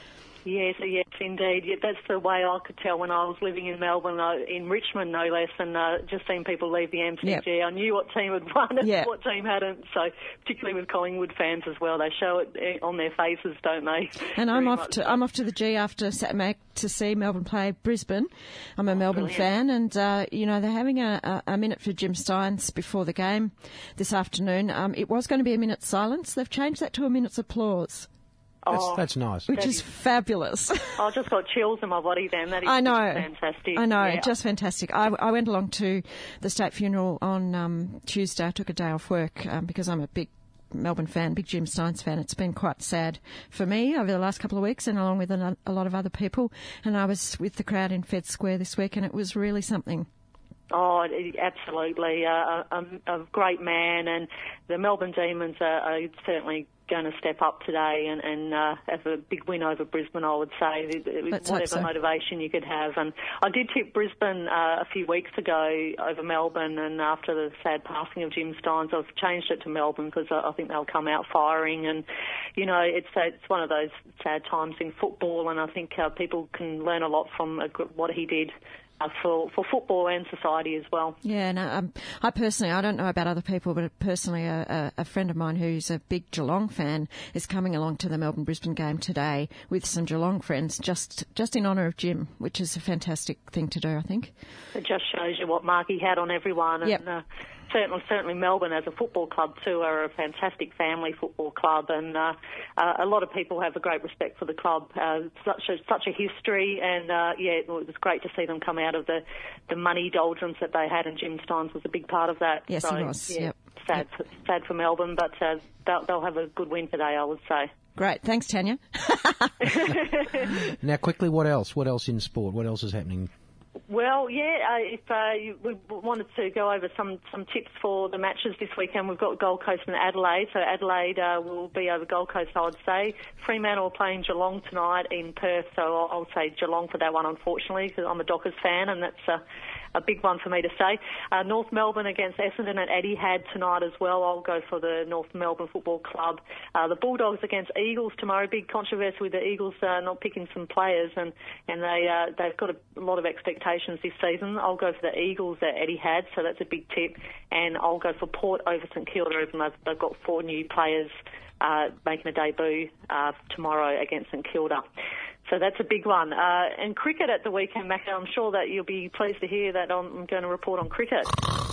Yes, indeed. Yeah, that's the way I could tell when I was living in Melbourne, in Richmond no less, and just seeing people leave the MCG. Yep. I knew what team had won and what team hadn't, so particularly with Collingwood fans as well. They show it on their faces, don't they? And I'm off to the G after Satmac to see Melbourne play Brisbane. I'm a Melbourne fan, and they're having a minute for Jim Stynes before the game this afternoon. It was going to be a minute's silence. They've changed that to a minute's applause. That's nice. Which is fabulous. I just got chills in my body then. That is fantastic. I know, yeah. Just fantastic. I went along to the state funeral on Tuesday. I took a day off work because I'm a big Melbourne fan, big Jim Stynes fan. It's been quite sad for me over the last couple of weeks, and along with a lot of other people. And I was with the crowd in Fed Square this week, and it was really something. Oh, absolutely. A great man, and the Melbourne Demons are certainly going to step up today and have a big win over Brisbane, I would say, whatever motivation you could have. And I did tip Brisbane a few weeks ago over Melbourne, and after the sad passing of Jim Stynes, I've changed it to Melbourne because I think they'll come out firing. And, it's one of those sad times in football, and I think people can learn a lot from what he did for football and society as well. Yeah, no, I personally, I don't know about other people, but personally, a friend of mine who's a big Geelong fan is coming along to the Melbourne-Brisbane game today with some Geelong friends, just in honour of Jim, which is a fantastic thing to do, I think. It just shows you what mark he had on everyone. Yep. And certainly Melbourne as a football club too are a fantastic family football club, and a lot of people have a great respect for the club. Such a history, and it was great to see them come out of the money doldrums that they had, and Jim Steins was a big part of that. Yes, so, he was. Yeah, sad for Melbourne, but they'll have a good win today, I would say. Great, thanks, Tanya. Now, quickly, what else? What else in sport? What else is happening? Well, we wanted to go over some tips for the matches this weekend. We've got Gold Coast and Adelaide, so Adelaide will be over Gold Coast, I would say. Fremantle are playing Geelong tonight in Perth, so I'll say Geelong for that one, unfortunately, because I'm a Dockers fan, and that's a big one for me to say. North Melbourne against Essendon at Etihad tonight as well. I'll go for the North Melbourne Football Club. The Bulldogs against Eagles tomorrow. Big controversy with the Eagles not picking some players, and they've got a lot of expectations this season. I'll go for the Eagles at Etihad, so that's a big tip. And I'll go for Port over St Kilda, even though they've got 4 new players making a debut tomorrow against St Kilda. So that's a big one. And cricket at the weekend, Macca, I'm sure that you'll be pleased to hear that I'm going to report on cricket.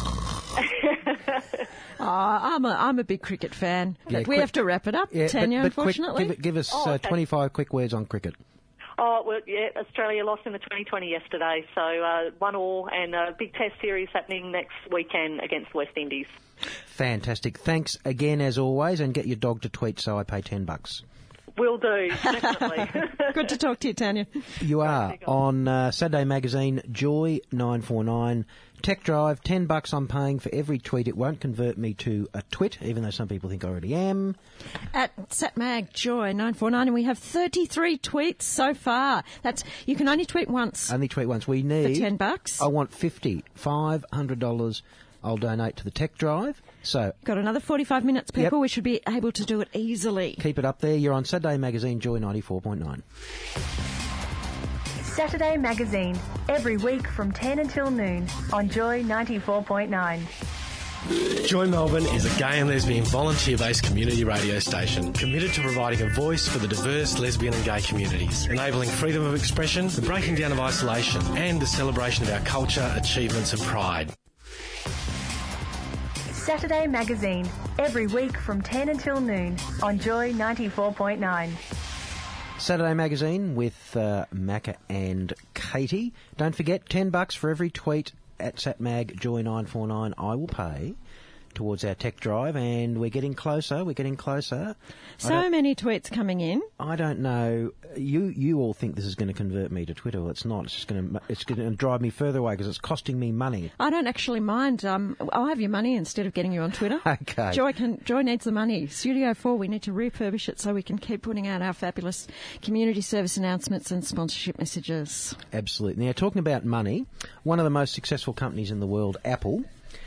I'm a big cricket fan. Yeah, we have to wrap it up, Tanya, but unfortunately. Quick, give us okay. 25 quick words on cricket. Oh, well, yeah, Australia lost in the 2020 yesterday, so 1-1, and a big test series happening next weekend against West Indies. Fantastic. Thanks again, as always, and get your dog to tweet so I pay $10. Will do, definitely. Good to talk to you, Tanya. You are on Saturday Magazine, Joy 949. Tech Drive, $10 I'm paying for every tweet. It won't convert me to a twit, even though some people think I already am. At SatMag Joy 949, and we have 33 tweets so far. You can only tweet once. Only tweet once. We need for $10. I want $500. I'll donate to the Tech Drive. So got another 45 minutes, people. Yep. We should be able to do it easily. Keep it up there. You're on Saturday Magazine, Joy 94.9. Saturday Magazine, every week from 10 until noon on Joy 94.9. Joy Melbourne is a gay and lesbian volunteer-based community radio station committed to providing a voice for the diverse lesbian and gay communities, enabling freedom of expression, the breaking down of isolation, and the celebration of our culture, achievements and pride. Saturday Magazine, every week from 10 until noon on Joy 94.9. Saturday Magazine with Macca and Katie. Don't forget, $10 for every tweet at SatMag Joy 949 I will pay towards our Tech Drive, and we're getting closer. So many tweets coming in. I don't know. You all think this is going to convert me to Twitter. Well, it's not. It's going to drive me further away because it's costing me money. I don't actually mind. I'll have your money instead of getting you on Twitter. Okay. Joy needs the money. Studio 4, we need to refurbish it so we can keep putting out our fabulous community service announcements and sponsorship messages. Absolutely. Now, talking about money, one of the most successful companies in the world, Apple,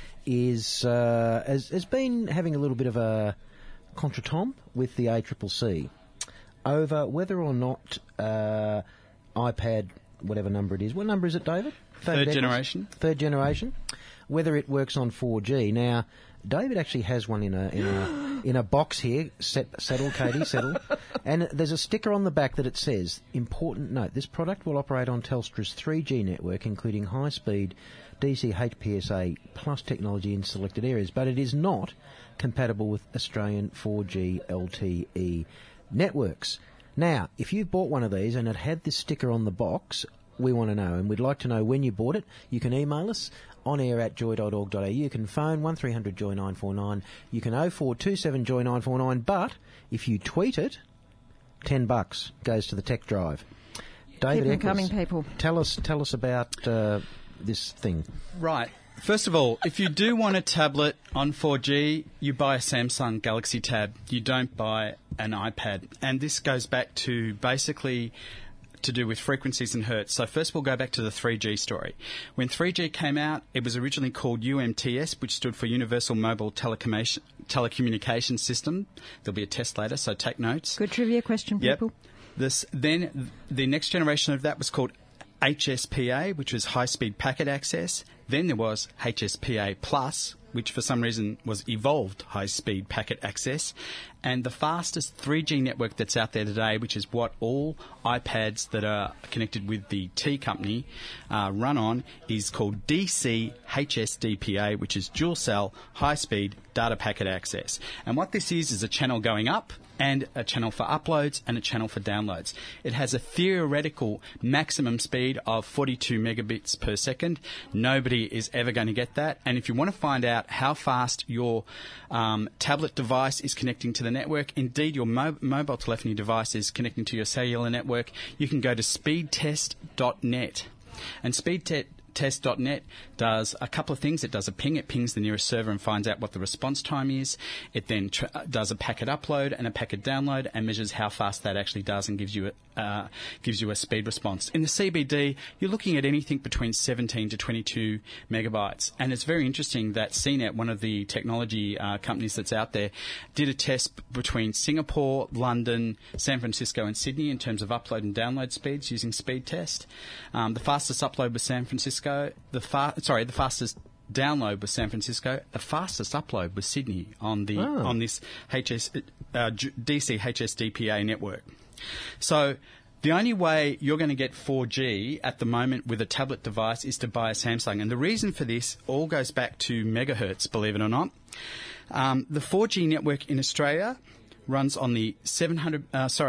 has been having a little bit of a contretemps with the ACCC over whether or not iPad, whatever number it is. What number is it, David? Third generation. Third generation. Whether it works on 4G. Now, David actually has one in a box here. Settle, Katie, settle. And there's a sticker on the back that it says, important note, this product will operate on Telstra's 3G network, including high-speed DC HPSA plus technology in selected areas, but it is not compatible with Australian 4G LTE networks. Now, if you've bought one of these and it had this sticker on the box, we want to know, and we'd like to know when you bought it. You can email us on air at joy.org.au. You can phone 1300 Joy 949. You can 0427 Joy 949. But if you tweet it, $10 goes to the Tech Drive. David Keep them Eccles, coming, people. Tell us about this thing. Right. First of all, if you do want a tablet on 4G, you buy a Samsung Galaxy Tab. You don't buy an iPad. And this goes back to basically to do with frequencies and hertz. So first we'll go back to the 3G story. When 3G came out, it was originally called UMTS, which stood for Universal Mobile Telecommunication System. There'll be a test later, so take notes. Good trivia question, people. Then the next generation of that was called HSPA, which was high-speed packet access. Then there was HSPA Plus, which for some reason was evolved high-speed packet access. And the fastest 3G network that's out there today, which is what all iPads that are connected with the T company run on, is called DC HSDPA, which is dual cell high-speed data packet access. And what this is a channel going up and a channel for uploads and a channel for downloads. It has a theoretical maximum speed of 42 megabits per second. Nobody is ever going to get that. And if you want to find out how fast your tablet device is connecting to the network, indeed your mobile telephony device is connecting to your cellular network, you can go to speedtest.net. And speedtest.net does a couple of things. It does a ping. It pings the nearest server and finds out what the response time is. It then does a packet upload and a packet download and measures how fast that actually does and gives you a speed response. In the CBD, you're looking at anything between 17 to 22 megabytes. And it's very interesting that CNET, one of the technology companies that's out there, did a test between Singapore, London, San Francisco and Sydney in terms of upload and download speeds using speed test. The fastest upload was San Francisco. The fastest download was San Francisco. The fastest upload was Sydney on this DC HSDPA network. So the only way you're going to get 4G at the moment with a tablet device is to buy a Samsung. And the reason for this all goes back to megahertz, believe it or not. The 4G network in Australia runs on the the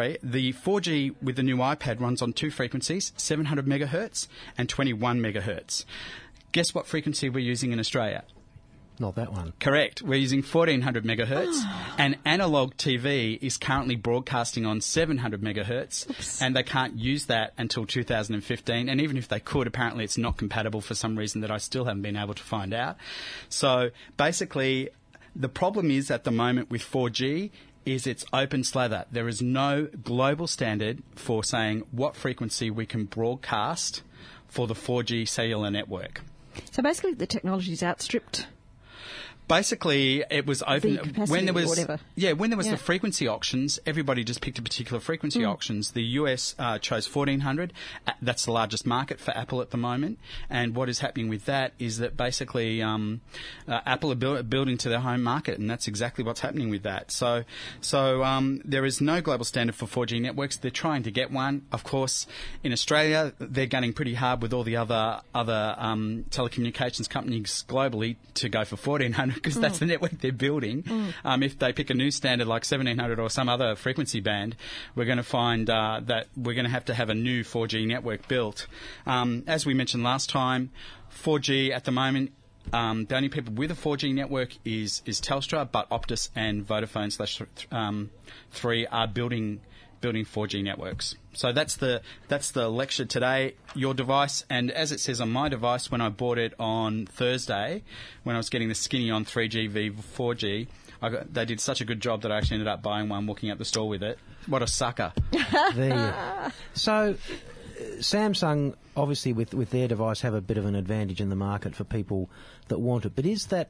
4G with the new iPad runs on two frequencies, 700 megahertz and 21 megahertz. Guess what frequency we're using in Australia? Not that one. Correct. We're using 1400 megahertz, and analog TV is currently broadcasting on 700 megahertz. Oops. And they can't use that until 2015. And even if they could, apparently it's not compatible for some reason that I still haven't been able to find out. So basically, the problem is at the moment with 4G is it's open slather. There is no global standard for saying what frequency we can broadcast for the 4G cellular network. So basically the technology's outstripped. Basically, it was open when there was whatever. The frequency auctions. Everybody just picked a particular frequency auctions. The US chose 1400. That's the largest market for Apple at the moment. And what is happening with that is that basically Apple are building to their home market, and that's exactly what's happening with that. So there is no global standard for 4G networks. They're trying to get one. Of course, in Australia, they're gunning pretty hard with all the other telecommunications companies globally to go for 1400. Because that's the network they're building. If they pick a new standard like 1700 or some other frequency band, we're going to find that we're going to have a new 4G network built. As we mentioned last time, 4G at the moment, the only people with a 4G network is Telstra, but Optus and Vodafone /3 are building 4G networks. So that's the lecture today. Your device, and as it says on my device, when I bought it on Thursday, when I was getting the skinny on 3G v 4G, they did such a good job that I actually ended up buying one, walking out the store with it. What a sucker! So, Samsung obviously with their device have a bit of an advantage in the market for people that want it. But is that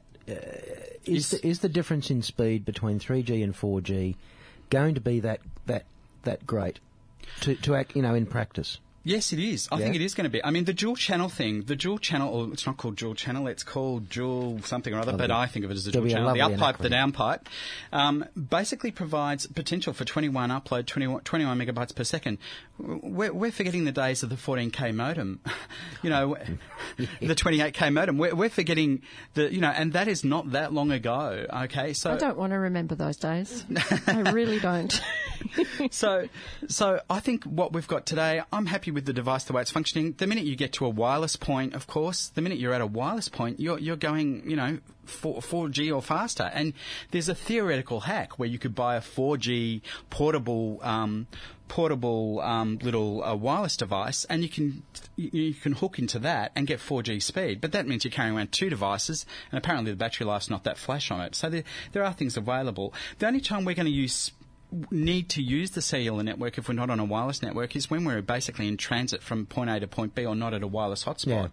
is the difference in speed between 3G and 4G going to be that great to act, in practice? Yes, it is. I think it is going to be. I mean, the dual channel thing, or it's not called dual channel, it's called dual something or other, but I think of it as a dual channel. The up pipe, the down pipe, basically provides potential for 21 upload, 21 megabytes per second. We're forgetting the days of the 14K modem, the 28K modem. We're forgetting and that is not that long ago, okay? So I don't want to remember those days. I really don't. So I think what we've got today, I'm happy with the device, the way it's functioning. The minute you get to a wireless point, of course, the minute you're at a wireless point, you're going, 4G or faster. And there's a theoretical hack where you could buy a 4G portable little wireless device, and you can hook into that and get 4G speed. But that means you're carrying around two devices, and apparently the battery life's not that flash on it. So there are things available. The only time we're going to need to use the cellular network if we're not on a wireless network is when we're basically in transit from point A to point B or not at a wireless hotspot. Yeah.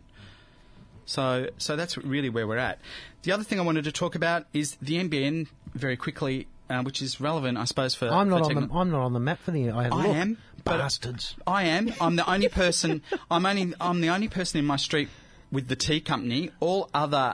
So that's really where we're at. The other thing I wanted to talk about is the NBN, very quickly, which is relevant, I suppose, for... I'm not for on the map for the... I am. Bastards. I am. I'm the only person... I'm the only person in my street with the tea company. All other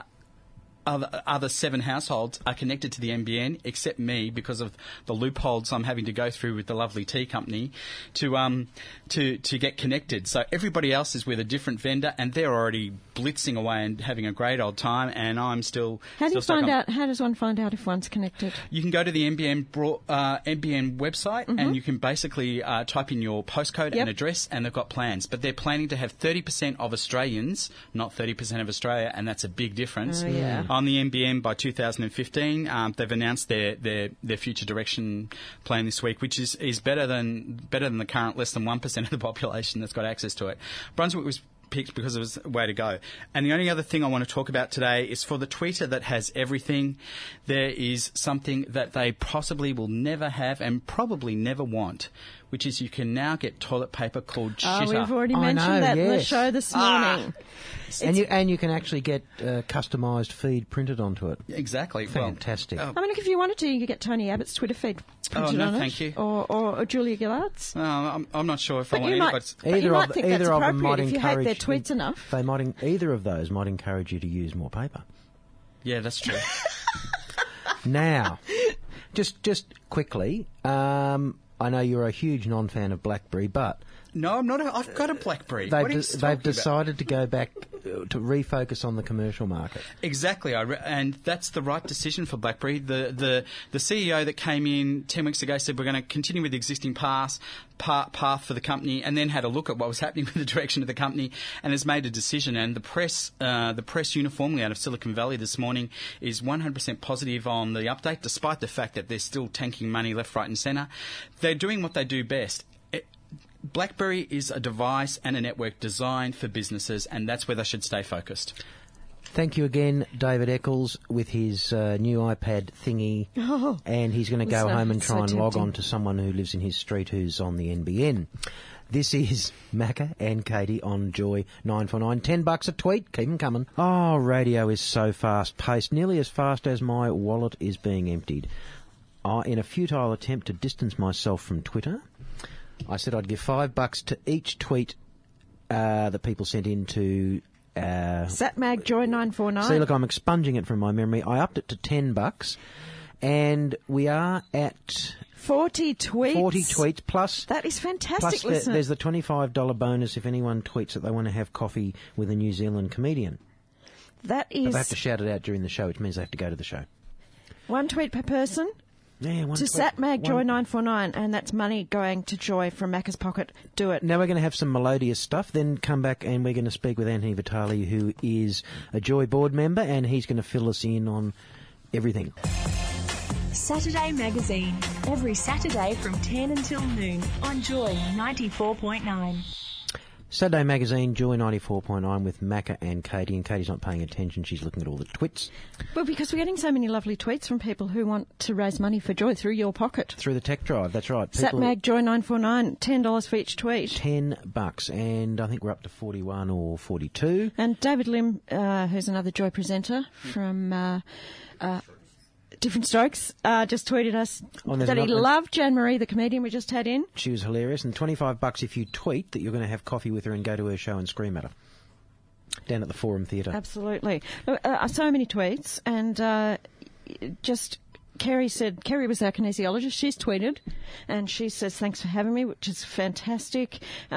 7 households are connected to the NBN, except me, because of the loopholes I'm having to go through with the lovely tea company to get connected. So everybody else is with a different vendor, and they're already blitzing away and having a great old time, and I'm still. How does one find out if one's connected? You can go to the NBN website, and you can basically type in your postcode and address, and they've got plans. But they're planning to have 30% of Australians, not 30% of Australia, and that's a big difference. Oh, yeah. On the NBN by 2015, they've announced their future direction plan this week, which is better than the current less than 1% of the population that's got access to it. Brunswick was picked because it was a way to go. And the only other thing I want to talk about today is for the tweeter that has everything, there is something that they possibly will never have and probably never want, which is you can now get toilet paper called shitter. Oh, we've already mentioned that in the show this morning. And you can actually get customised feed printed onto it. Exactly. Fantastic. I mean, look, if you wanted to, you could get Tony Abbott's Twitter feed printed on it. Thank you. Or Julia Gillard's. I'm not sure if I want anybody's. Either of them might if you hate their encourage tweets enough. Either of those might encourage you to use more paper. Yeah, that's true. Now, just quickly, I know you're a huge non-fan of BlackBerry, but... No, I'm not. I've got a BlackBerry. They've decided to go back to refocus on the commercial market. Exactly, and that's the right decision for BlackBerry. The CEO that came in 10 weeks ago said we're going to continue with the existing path for the company, and then had a look at what was happening with the direction of the company, and has made a decision. And the press uniformly out of Silicon Valley this morning is 100% positive on the update, despite the fact that they're still tanking money left, right, and centre. They're doing what they do best. BlackBerry is a device and a network designed for businesses, and that's where they should stay focused. Thank you again, David Eccles, with his new iPad thingy, and he's going to go home and try and log on to someone who lives in his street who's on the NBN. This is Macca and Katie on Joy 949. $10 a tweet. Keep them coming. Oh, radio is so fast-paced, nearly as fast as my wallet is being emptied. In a futile attempt to distance myself from Twitter, I said I'd give $5 to each tweet that people sent in to... Satmag Joy 949. See, look, I'm expunging it from my memory. I upped it to $10, and we are at... 40 tweets. 40 tweets, plus... That is fantastic, plus there's the $25 bonus if anyone tweets that they want to have coffee with a New Zealand comedian. That is... But they have to shout it out during the show, which means they have to go to the show. 1 tweet per person. Yeah, to Satmag Joy 949, and that's money going to Joy from Macca's pocket. Do it. Now we're going to have some melodious stuff, then come back and we're going to speak with Anthony Vitale, who is a Joy board member, and he's going to fill us in on everything. Saturday Magazine, every Saturday from 10 until noon on Joy 94.9. Saturday Magazine, Joy 94.9 with Macca and Katie. And Katie's not paying attention. She's looking at all the twits. Well, because we're getting so many lovely tweets from people who want to raise money for Joy through your pocket. Through the tech drive, that's right. Satmag Joy 949, $10 for each tweet. $10. And I think we're up to 41 or 42. And David Lim, who's another Joy presenter from... Different Strokes just tweeted us that he loved Jan Marie, the comedian we just had in. She was hilarious. And $25 if you tweet that you're going to have coffee with her and go to her show and scream at her. Down at the Forum Theatre. Absolutely. So many tweets. And just... Kerry was our kinesiologist. She's tweeted, and she says, thanks for having me, which is fantastic. Pete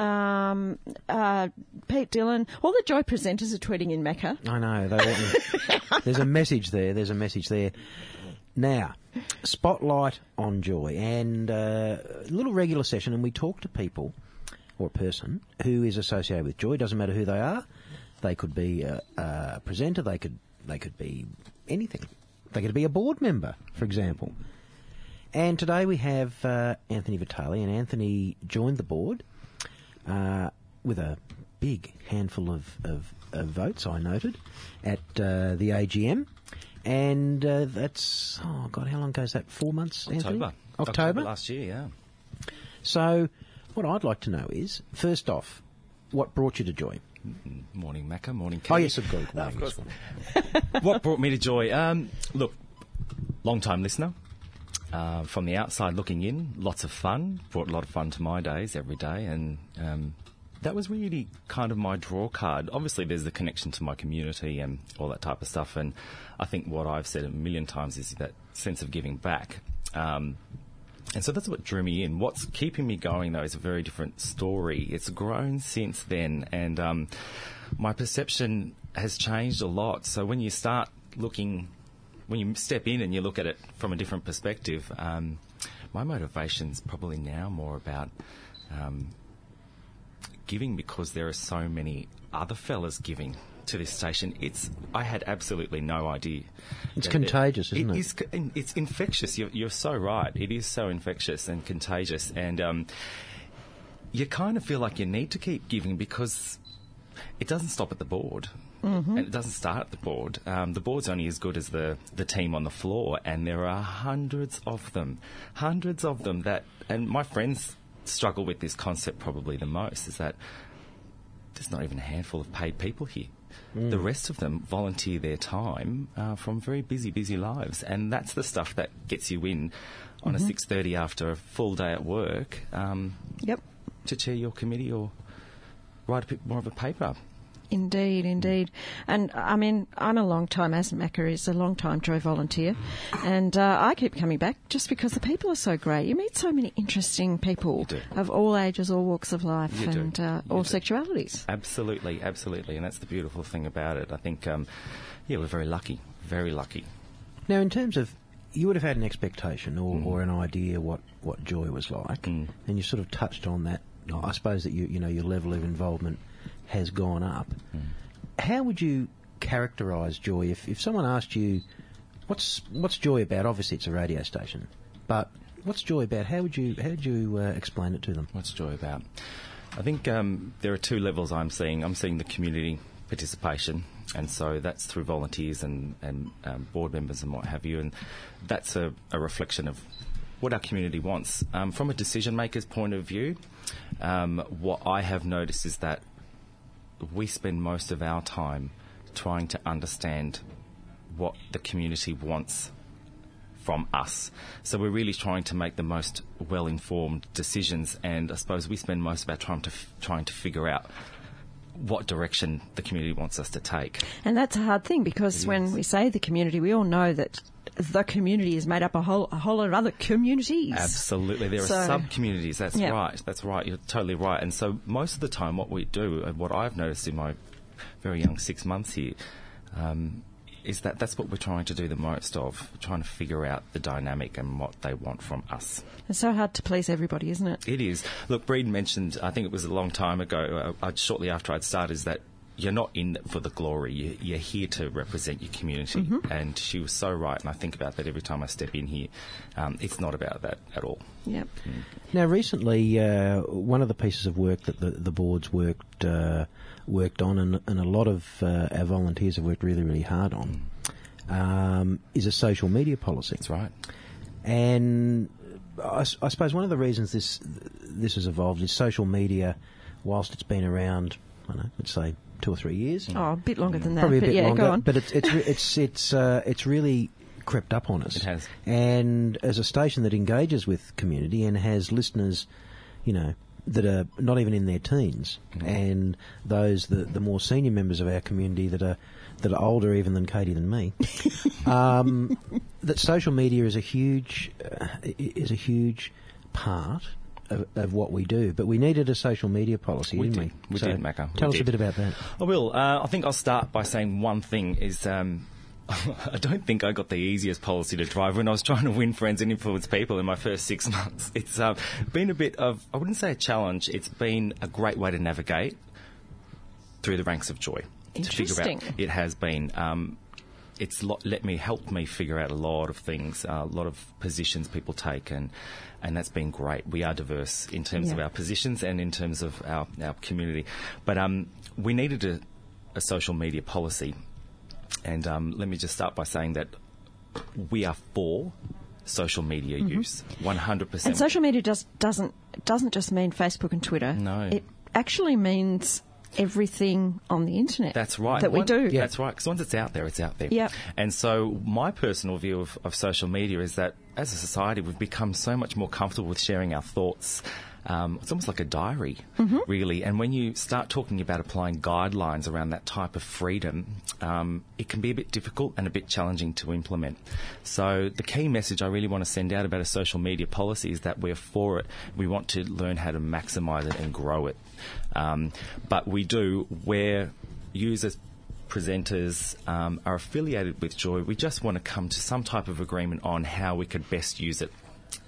Dillon, all the Joy presenters are tweeting in Macca. I know. There's a message there. Now, spotlight on Joy, and a little regular session, and we talk to people, or a person, who is associated with Joy. Doesn't matter who they are. They could be a presenter. They could be anything. They could be a board member, for example. And today we have Anthony Vitale, and Anthony joined the board with a big handful of votes, I noted, at the AGM. And that's, how long ago is that? 4 months, Anthony? October last year, yeah. So what I'd like to know is, first off, what brought you to Joy? Morning, Macca. Morning, Katie. Oh, yes, of course. Of course. What brought me to Joy? Look, long-time listener. From the outside looking in, lots of fun, brought a lot of fun to my days every day, and that was really kind of my draw card. Obviously, there's the connection to my community and all that type of stuff, and I think what I've said a million times is that sense of giving back. And so that's what drew me in. What's keeping me going, though, is a very different story. It's grown since then, and my perception has changed a lot. So when you start looking... When you step in and you look at it from a different perspective, my motivation's probably now more about giving because there are so many other fellas giving to this station. I had absolutely no idea. It's contagious, isn't it? It's infectious. You're so right. It is so infectious and contagious, and you kind of feel like you need to keep giving because it doesn't stop at the board. Mm-hmm. And it doesn't start at the board. The board's only as good as the team on the floor, and there are hundreds of them that, and my friends struggle with this concept probably the most, is that there's not even a handful of paid people here. The rest of them volunteer their time from very busy lives, and that's the stuff that gets you in on a 6:30 after a full day at work to chair your committee or write a bit more of a paper. Indeed. And, I mean, I'm a long-time, as Macca is a long-time Joy volunteer, and I keep coming back just because the people are so great. You meet so many interesting people of all ages, all walks of life, and all sexualities. Absolutely, and that's the beautiful thing about it. I think, we're very lucky. Now, in terms of, you would have had an expectation or an idea what Joy was like, and you sort of touched on that. I suppose that your level of involvement has gone up. How would you characterise Joy if someone asked you, what's Joy about? Obviously, it's a radio station, but what's Joy about? How would you explain it to them? What's Joy about? I think there are two levels I'm seeing. I'm seeing the community participation, and so that's through volunteers and board members and what have you, and that's a reflection of what our community wants. From a decision maker's point of view, what I have noticed is that we spend most of our time trying to understand what the community wants from us. So we're really trying to make the most well-informed decisions, and I suppose we spend most of our time trying to figure out what direction the community wants us to take. And that's a hard thing because when we say the community, we all know that the community is made up a whole lot of other communities. Absolutely. There are sub-communities. That's right. You're totally right. And so most of the time what we do, and what I've noticed in my very young 6 months here, is that's what we're trying to do the most of, trying to figure out the dynamic and what they want from us. It's so hard to please everybody, isn't it? It is. Look, Breed mentioned, I think it was a long time ago, shortly after I'd started, is that you're not in for the glory. You're here to represent your community. And she was so right, and I think about that every time I step in here. It's not about that at all. Yep. Now, recently, one of the pieces of work that the board's worked on, and a lot of our volunteers have worked really, really hard on, is a social media policy. That's right. And I suppose one of the reasons this has evolved is social media, whilst it's been around, I don't know, let's say 2 or 3 years. Oh, a bit longer than that. Probably a bit longer. Go on. But it's really crept up on us. It has. And as a station that engages with community and has listeners, that are not even in their teens, and those the more senior members of our community that are older even than Katie than me, that social media is a huge part of what we do. But we needed a social media policy, didn't we? We did, Macca. Tell us a bit about that. I will. I think I'll start by saying one thing is I don't think I got the easiest policy to drive when I was trying to win friends and influence people in my first 6 months. It's been a bit of, I wouldn't say a challenge, it's been a great way to navigate through the ranks of Joy. Interesting. To figure out, it has been, it's helped me figure out a lot of things, a lot of positions people take, and that's been great. We are diverse in terms of our positions and in terms of our community. But we needed a social media policy. And let me just start by saying that we are for social media use, 100%. And social media doesn't just mean Facebook and Twitter. No. It actually means everything on the internet. That's right. That we do. Yeah. That's right, because once it's out there, it's out there. Yep. And so my personal view of social media is that as a society, we've become so much more comfortable with sharing our thoughts. It's almost like a diary, really. And when you start talking about applying guidelines around that type of freedom, it can be a bit difficult and a bit challenging to implement. So the key message I really want to send out about a social media policy is that we're for it. We want to learn how to maximise it and grow it. But we do, where users, presenters are affiliated with Joy, we just want to come to some type of agreement on how we could best use it.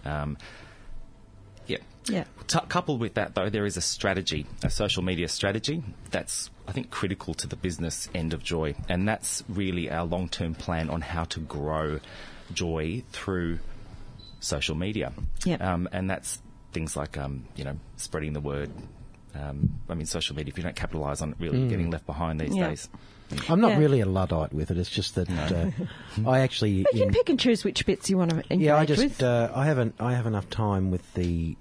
Yeah. Coupled with that, though, there is a strategy, a social media strategy that's, I think, critical to the business end of Joy. And that's really our long-term plan on how to grow Joy through social media. Yeah. And that's things like, spreading the word. Social media, if you don't capitalise on it, really getting left behind these days. I'm not really a Luddite with it. It's just that I actually. But you pick and choose which bits you want to engage with. I have enough time with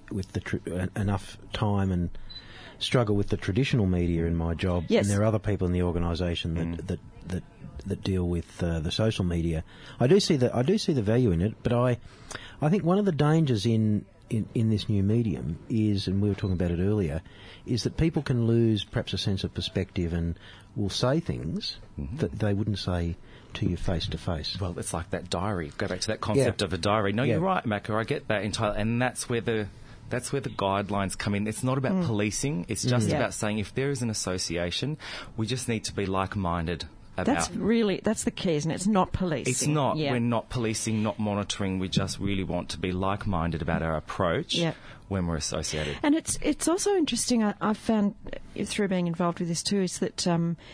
enough time and struggle with the traditional media in my job. Yes. And there are other people in the organisation that deal with the social media. I do see the value in it, but I think one of the dangers in this new medium is, and we were talking about it earlier, is that people can lose perhaps a sense of perspective and will say things that they wouldn't say to you face to face. Well, it's like that diary. Go back to that concept of a diary. No, you're right, Macca. I get that entirely, and that's where the guidelines come in. It's not about policing. It's just about saying if there is an association, we just need to be like-minded. That's the key, isn't it? It's not policing. It's not. Yeah. We're not policing, not monitoring. We just really want to be like-minded about our approach when we're associated. And it's also interesting, I've found through being involved with this too, is that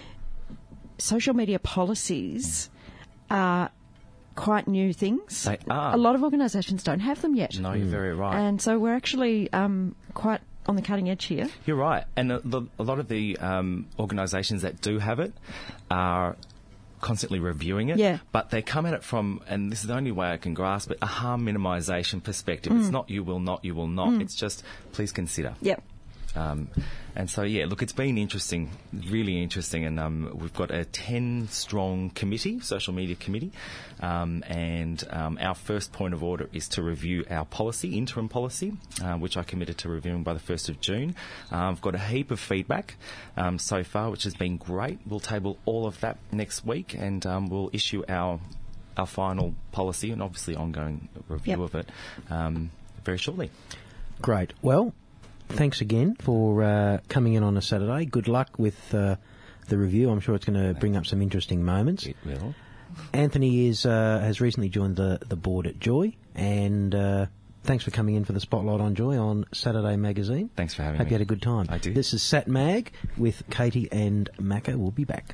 social media policies are quite new things. They are. A lot of organisations don't have them yet. No, you're very right. And so we're actually quite on the cutting edge here. You're right. And a lot of the organisations that do have it are constantly reviewing it. Yeah. But they come at it from, and this is the only way I can grasp it, a harm minimisation perspective. It's not you will not. It's just please consider. Yep. And so, look, it's been interesting, really interesting, and we've got a 10-strong committee, social media committee, and our first point of order is to review our policy, interim policy, which I committed to reviewing by the 1st of June. I've got a heap of feedback so far, which has been great. We'll table all of that next week, and we'll issue our final policy and obviously ongoing review of it very shortly. Great. Well, thanks again for coming in on a Saturday. Good luck with the review. I'm sure it's going to bring up some interesting moments. It will. Anthony has recently joined the board at Joy, and thanks for coming in for the Spotlight on Joy on Saturday Magazine. Thanks for having me. Hope you had a good time. I did. This is Sat Mag with Katie and Macca. We'll be back.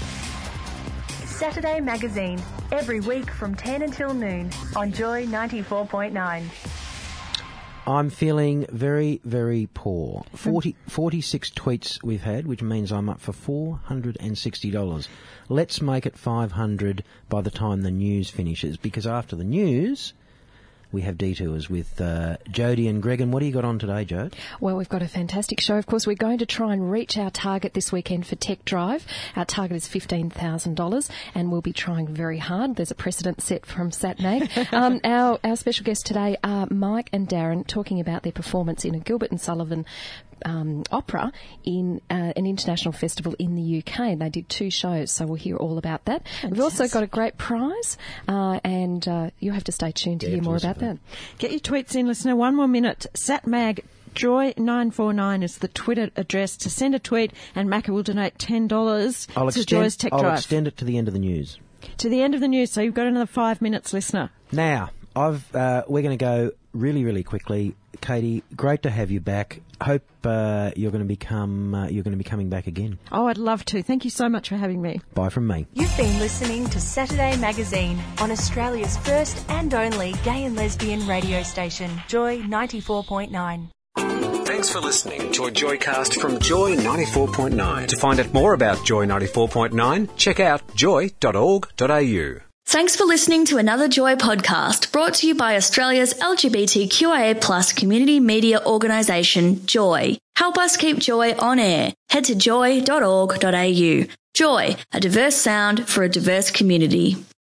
Saturday Magazine, every week from 10 until noon on Joy 94.9. I'm feeling very, very poor. 46 tweets we've had, which means I'm up for $460. Let's make it $500 by the time the news finishes, because after the news, we have detours with Jodie and Greg. And what do you got on today, Jode? Well, we've got a fantastic show. Of course, we're going to try and reach our target this weekend for Tech Drive. Our target is $15,000, and we'll be trying very hard. There's a precedent set from SatMag. Our special guests today are Mike and Darren, talking about their performance in a Gilbert and Sullivan opera in an international festival in the UK. They did 2 shows, so we'll hear all about that. Fantastic. We've also got a great prize, and you'll have to stay tuned to hear more about that. Get your tweets in, listener. 1 more minute. SatMag Joy949 is the Twitter address to send a tweet, and Macca will donate $10 to Joy's Tech Drive. I'll extend it to the end of the news. To the end of the news, so you've got another 5 minutes, listener. Now, we're going to go really, really quickly. Katie, great to have you back. Hope you're going to be coming back again. Oh, I'd love to. Thank you so much for having me. Bye from me. You've been listening to Saturday Magazine on Australia's first and only gay and lesbian radio station, Joy 94.9. Thanks for listening to a Joycast from Joy 94.9. To find out more about Joy 94.9, check out joy.org.au. Thanks for listening to another Joy podcast brought to you by Australia's LGBTQIA+ community media organisation, Joy. Help us keep Joy on air. Head to joy.org.au. Joy, a diverse sound for a diverse community.